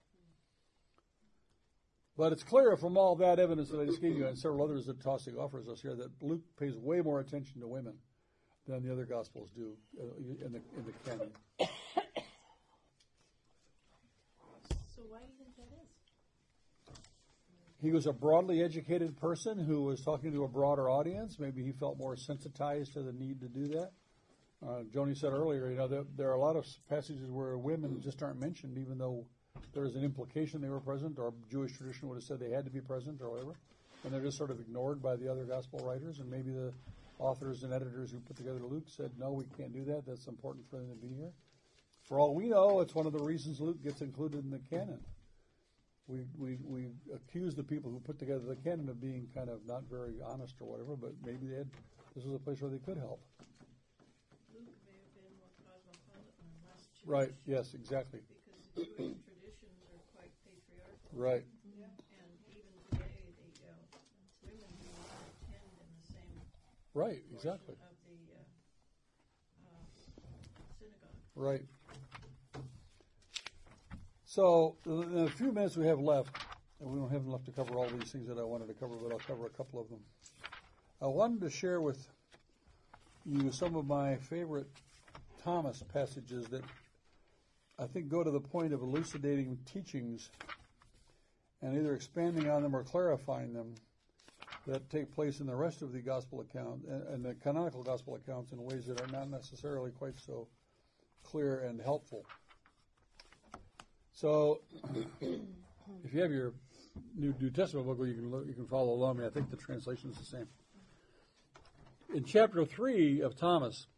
But it's clear from all that evidence that I just gave you and several others that Taussig offers us here that Luke pays way more attention to women than the other Gospels do uh, in the in the canon. So why do you think that is? He was a broadly educated person who was talking to a broader audience. Maybe he felt more sensitized to the need to do that. Uh, Joni said earlier, you know, there, there are a lot of passages where women just aren't mentioned, even though there is an implication they were present, or Jewish tradition would have said they had to be present, or whatever. And they're just sort of ignored by the other gospel writers. And maybe the authors and editors who put together Luke said, no, we can't do that. That's important for them to be here. For all we know, it's one of the reasons Luke gets included in the canon. We, we we accuse the people who put together the canon of being kind of not very honest or whatever, but maybe they had, this was a place where they could help. Luke may have been more cosmopolitan and less Jewish. Right, yes, exactly. Because the Jewish traditions are quite patriarchal. Right. Yeah. And even today, the uh, women do not attend in the same Right, portion exactly. of the uh, uh, synagogue. Right. So, in the few minutes we have left, and we don't have enough to cover all these things that I wanted to cover, but I'll cover a couple of them. I wanted to share with you some of my favorite Thomas passages that I think go to the point of elucidating teachings and either expanding on them or clarifying them that take place in the rest of the gospel account and, and the canonical gospel accounts in ways that are not necessarily quite so clear and helpful. So, if you have your New, New Testament book, you can look, you can follow along. I think the translation is the same. In chapter three of Thomas,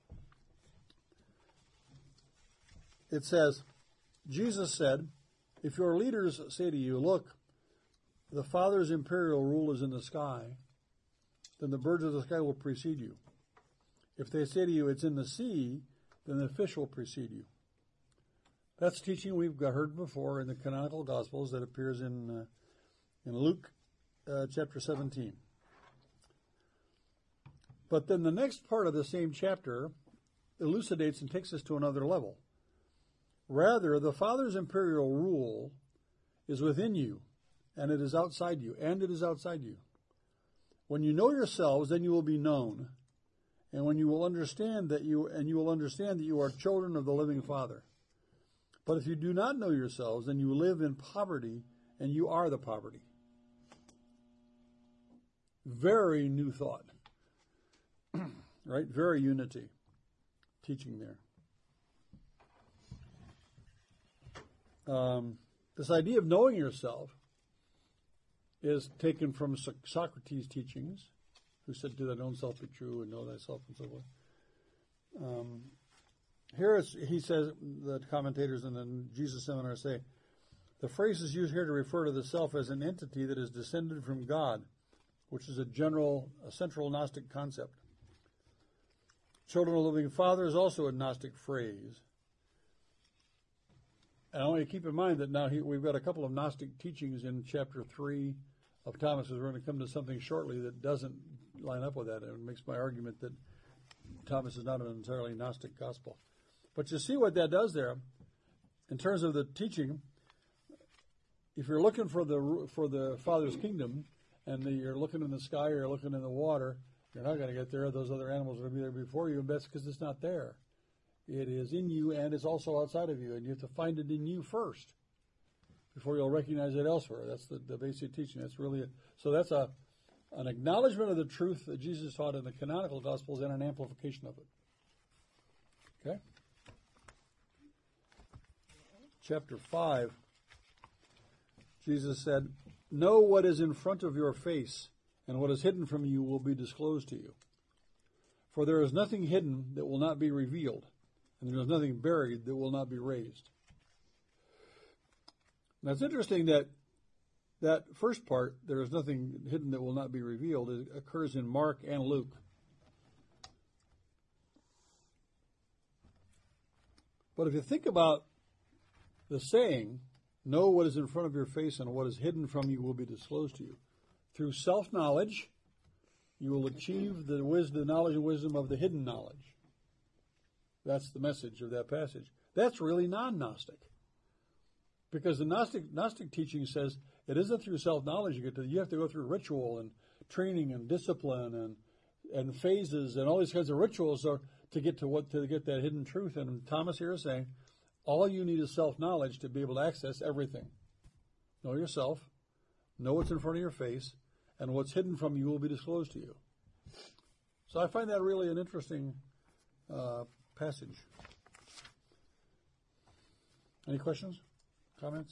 it says, Jesus said, "If your leaders say to you, 'Look, the Father's imperial rule is in the sky,' then the birds of the sky will precede you. If they say to you, 'It's in the sea,' then the fish will precede you." That's teaching we've heard before in the canonical Gospels that appears in uh, in Luke uh, chapter seventeen. But then the next part of the same chapter elucidates and takes us to another level. Rather, the Father's imperial rule is within you, and it is outside you, and it is outside you. When you know yourselves, then you will be known, and when you will understand that you and you will understand that you are children of the living Father. But if you do not know yourselves, then you live in poverty, and you are the poverty. Very new thought, right? Very unity teaching there. Um, this idea of knowing yourself is taken from Socrates' teachings, who said, "Do thine own self be true and know thyself," and so forth. Um, here it's, he says, the commentators in the Jesus Seminar say, the phrase is used here to refer to the self as an entity that is descended from God, which is a general, a central Gnostic concept. Children of the living Father is also a Gnostic phrase. And I want you to keep in mind that now he, we've got a couple of Gnostic teachings in chapter three of Thomas, as we're going to come to something shortly that doesn't line up with that. And it makes my argument that Thomas is not an entirely Gnostic gospel. But you see what that does there in terms of the teaching. If you're looking for the for the Father's kingdom, and the, you're looking in the sky or you're looking in the water, you're not going to get there. Those other animals will be there before you, and that's because it's not there. It is in you, and it's also outside of you, and you have to find it in you first before you'll recognize it elsewhere. That's the, the basic teaching. That's really a, so that's a an acknowledgement of the truth that Jesus taught in the canonical Gospels and an amplification of it. Okay? Chapter five, Jesus said, "Know what is in front of your face, and what is hidden from you will be disclosed to you. For there is nothing hidden that will not be revealed, and there is nothing buried that will not be raised." Now it's interesting that that first part, "there is nothing hidden that will not be revealed," it occurs in Mark and Luke. But if you think about the saying, "Know what is in front of your face, and what is hidden from you will be disclosed to you," through self-knowledge, you will achieve the wisdom, the knowledge and wisdom of the hidden knowledge. That's the message of that passage. That's really non-Gnostic. Because the Gnostic, Gnostic teaching says it isn't through self-knowledge you get to, you have to go through ritual and training and discipline and and phases and all these kinds of rituals are to get to what to get that hidden truth. And Thomas here is saying, all you need is self-knowledge to be able to access everything. Know yourself, know what's in front of your face, and what's hidden from you will be disclosed to you. So I find that really an interesting uh, passage. Any questions? Comments?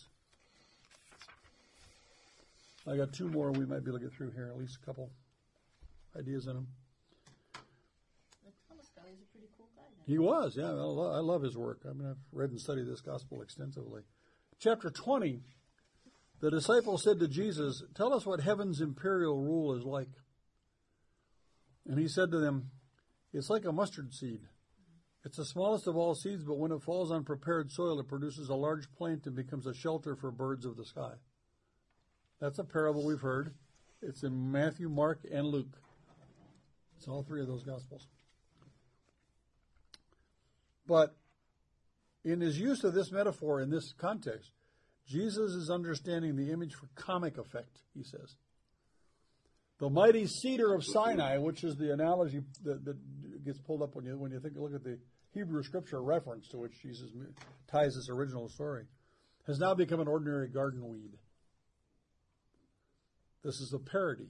I got two more we might be able to get through here, at least a couple ideas in them. The Thomas guy is a pretty cool guy. Then. He was, yeah. I love, I love his work. I mean, I've read and studied this gospel extensively. Chapter twenty, the disciples said to Jesus, "Tell us what heaven's imperial rule is like." And he said to them, "It's like a mustard seed. It's the smallest of all seeds, but when it falls on prepared soil, it produces a large plant and becomes a shelter for birds of the sky." That's a parable we've heard. It's in Matthew, Mark, and Luke. It's all three of those Gospels. But in his use of this metaphor in this context, Jesus is understanding the image for comic effect, he says. The mighty cedar of Sinai, which is the analogy that, that gets pulled up when you when you think look at the Hebrew scripture reference to which Jesus ties this original story, has now become an ordinary garden weed. This is a parody.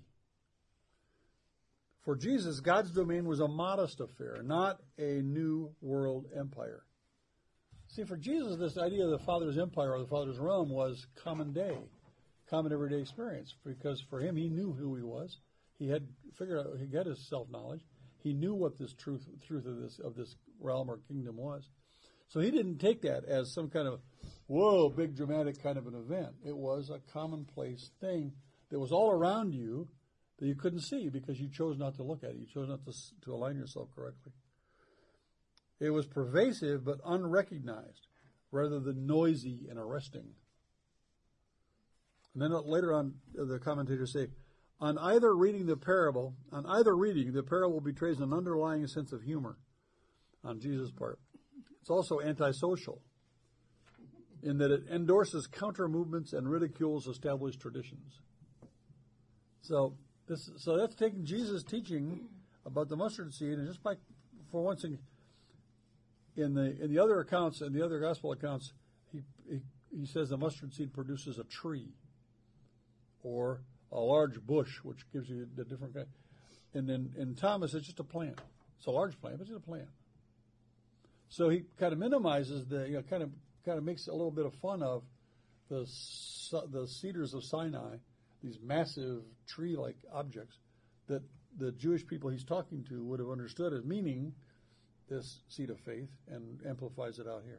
For Jesus, God's domain was a modest affair, not a new world empire. See, for Jesus, this idea of the Father's empire or the Father's realm was common day, common everyday experience, because for him, he knew who he was. He had figured out, he got his self-knowledge. He knew what this truth truth of this of this realm or kingdom was. So he didn't take that as some kind of, whoa, big dramatic kind of an event. It was a commonplace thing that was all around you that you couldn't see because you chose not to look at it. You chose not to, to align yourself correctly. It was pervasive but unrecognized rather than noisy and arresting. And then later on, the commentators say, on either reading the parable, on either reading, the parable betrays an underlying sense of humor on Jesus' part. It's also antisocial in that it endorses counter movements and ridicules established traditions. So this, so that's taking Jesus' teaching about the mustard seed, and just by, for once in, in the in the other accounts, in the other gospel accounts, he he, he says the mustard seed produces a tree or a large bush, which gives you the different kind. And then in Thomas, it's just a plant. It's a large plant, but it's just a plant. So he kind of minimizes the, you know, kind of kind of makes a little bit of fun of the the cedars of Sinai, these massive tree-like objects that the Jewish people he's talking to would have understood as meaning this seed of faith, and amplifies it out here.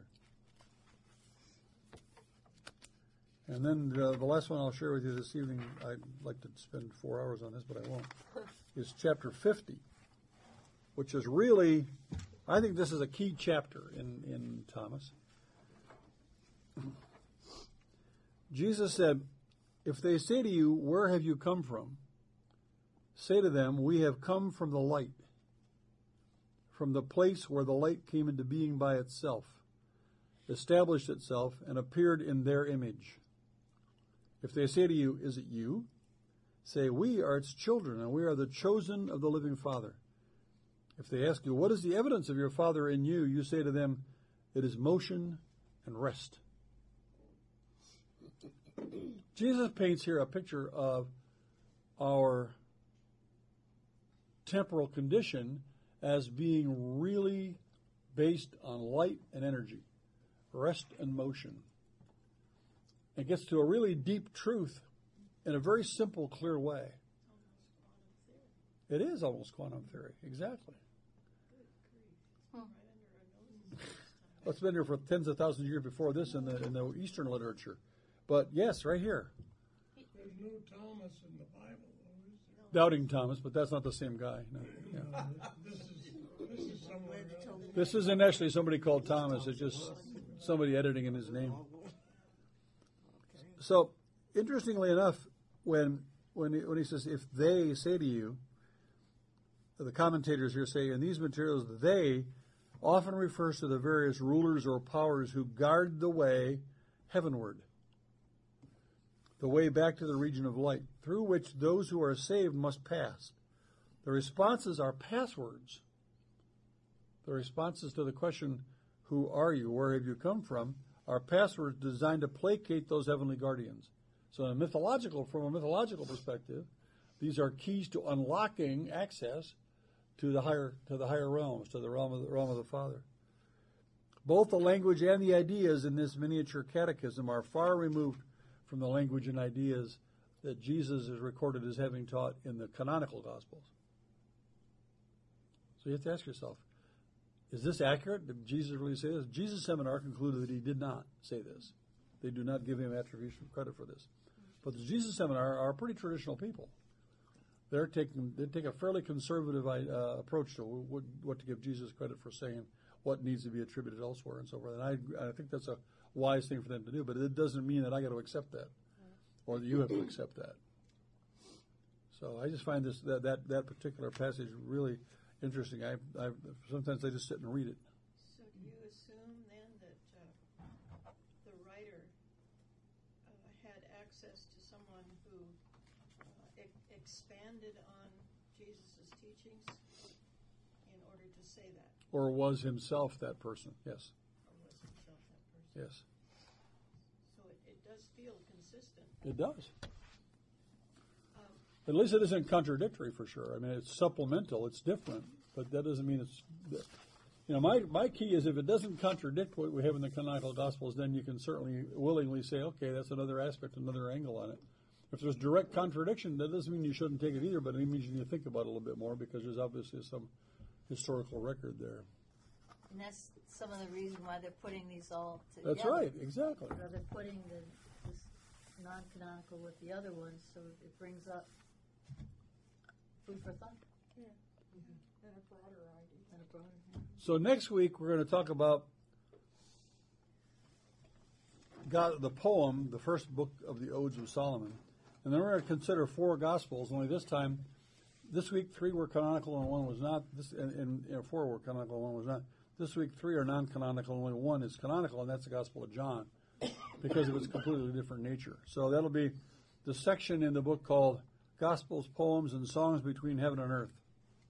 And then uh, the last one I'll share with you this evening, I'd like to spend four hours on this, but I won't, is chapter fifty, which is really, I think this is a key chapter in, in Thomas. Jesus said, if they say to you, where have you come from? Say to them, we have come from the light, from the place where the light came into being by itself, established itself, and appeared in their image. If they say to you, is it you? Say, we are its children, and we are the chosen of the living Father. If they ask you, what is the evidence of your Father in you? You say to them, it is motion and rest. Jesus paints here a picture of our temporal condition as being really based on light and energy, rest and motion. It gets to a really deep truth in a very simple, clear way. It is almost quantum theory, exactly. Well, it's been here for tens of thousands of years before this in the in the Eastern literature. But yes, right here. There's no Thomas in the Bible, though, is there? Doubting Thomas, but that's not the same guy. No. Yeah. Uh, this is this is somewhere else. This isn't actually somebody called Thomas. It's just somebody editing in his name. So, interestingly enough, when when he, when he says, if they say to you, the commentators here say, in these materials, they often refers to the various rulers or powers who guard the way heavenward, the way back to the region of light, through which those who are saved must pass. The responses are passwords. The responses to the question, who are you, where have you come from, are passwords designed to placate those heavenly guardians. So in a mythological, from a mythological perspective, these are keys to unlocking access to the higher to the higher realms, to the realm of the realm of the Father. Both the language and the ideas in this miniature catechism are far removed from the language and ideas that Jesus is recorded as having taught in the canonical Gospels. So you have to ask yourself, is this accurate? Did Jesus really say this? Jesus' seminar concluded that he did not say this. They do not give him attribution credit for this. But the Jesus seminar are pretty traditional people. They're taking they take a fairly conservative uh, approach to what, what to give Jesus credit for saying, what needs to be attributed elsewhere, and so forth. And I I think that's a wise thing for them to do. But it doesn't mean that I got to accept that, or that you have to accept that. So I just find this that that, that particular passage really interesting. I, I sometimes I just sit and read it. So do you assume then that uh, the writer someone who uh, e- expanded on Jesus' teachings in order to say that, Or was himself that person? Yes. or was himself that person. Yes. So it, it does feel consistent. It does. Um, At least it isn't contradictory for sure. I mean, it's supplemental. It's different, but that doesn't mean it's. You know, my my key is if it doesn't contradict what we have in the canonical Gospels, then you can certainly willingly say, okay, that's another aspect, another angle on it. If there's direct contradiction, that doesn't mean you shouldn't take it either, but it means you need to think about it a little bit more because there's obviously some historical record there. And that's some of the reason why they're putting these all together. That's right, exactly. Or they're putting the, this non-canonical with the other ones, so it brings up food for thought. Yeah. And a broader idea. And a broader. So next week we're going to talk about God, the poem, the first book of the Odes of Solomon. And then we're going to consider four Gospels, only this time, this week three were canonical and one was not. This and, and you know, four were canonical and one was not. This week three are non-canonical and only one is canonical, and that's the Gospel of John because of its completely different nature. So that'll be the section in the book called Gospels, Poems, and Songs Between Heaven and Earth.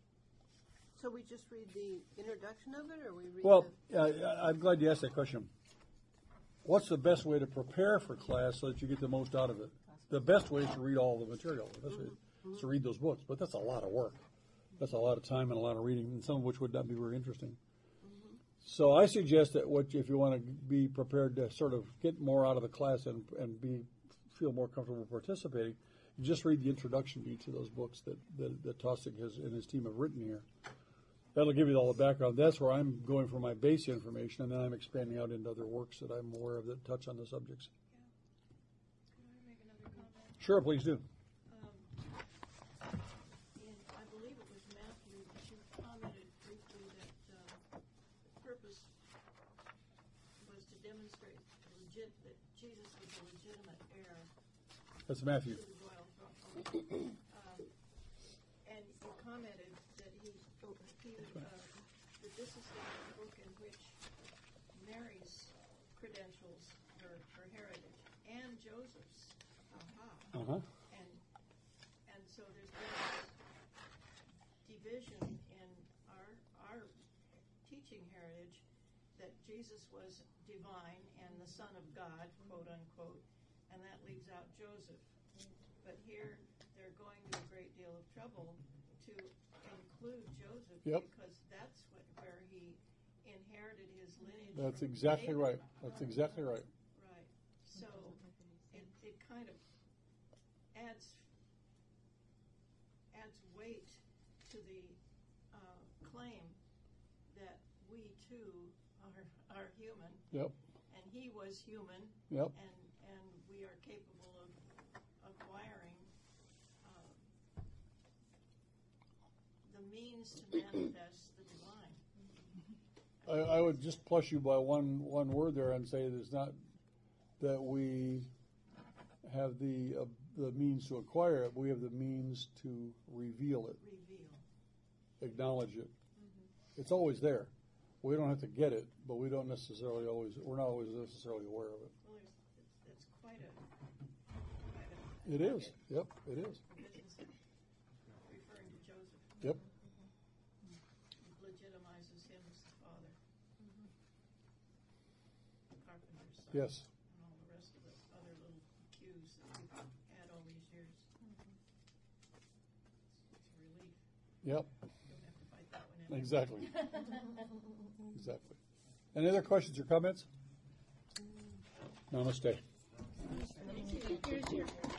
So we just read the introduction of it, or we read Well, the... uh, I'm glad you asked that question. What's the best way to prepare for class so that you get the most out of it? The best way is to read all the material. The best way is to read those books, but that's a lot of work. That's a lot of time and a lot of reading, and some of which would not be very interesting. So I suggest that what if you want to be prepared to sort of get more out of the class and, and be feel more comfortable participating, you just read the introduction to each of those books that, that, that Tosig has and his team have written here. That'll give you all the background. That's where I'm going for my base information, and then I'm expanding out into other works that I'm aware of that touch on the subjects. Can I make another comment? Sure, please do. Um, in, I believe it was Matthew, that you commented briefly that uh, the purpose was to demonstrate legit, that Jesus was a legitimate heir That's Matthew. to the royal throne. um, and you commented that he, he uh, that this is the book in which Mary's credentials, her, her heritage, and Joseph's. Aha. Uh-huh. And and so there's been this division in our our teaching heritage that Jesus was divine and the Son of God, quote unquote, and that leaves out Joseph. But here they're going to a great deal of trouble to include Joseph Yep. because that's what, where he inherited his lineage. That's from exactly David. right. That's exactly right. Right. So it, it kind of adds adds weight to the uh, claim that we too are are human. Yep. And he was human. Yep. And and we are capable of acquiring uh, the means to manifest the divine. I, I would just plus you by one one word there and say it's not that we have the uh, the means to acquire it. We have the means to reveal it, Reveal. acknowledge it. Mm-hmm. It's always there. We don't have to get it, but we don't necessarily always. We're not always necessarily aware of it. Well, there's, it's, it's quite a. Quite a It is. Yep. It is. business referring to Joseph. Yep. It legitimizes him as the father. The carpenter's son. Yes. And all the rest of the other little cues that we've had all these years. It's, it's a relief. Yep. Don't have to fight that one anymore. Exactly. Exactly. Any other questions or comments? Namaste. Here's your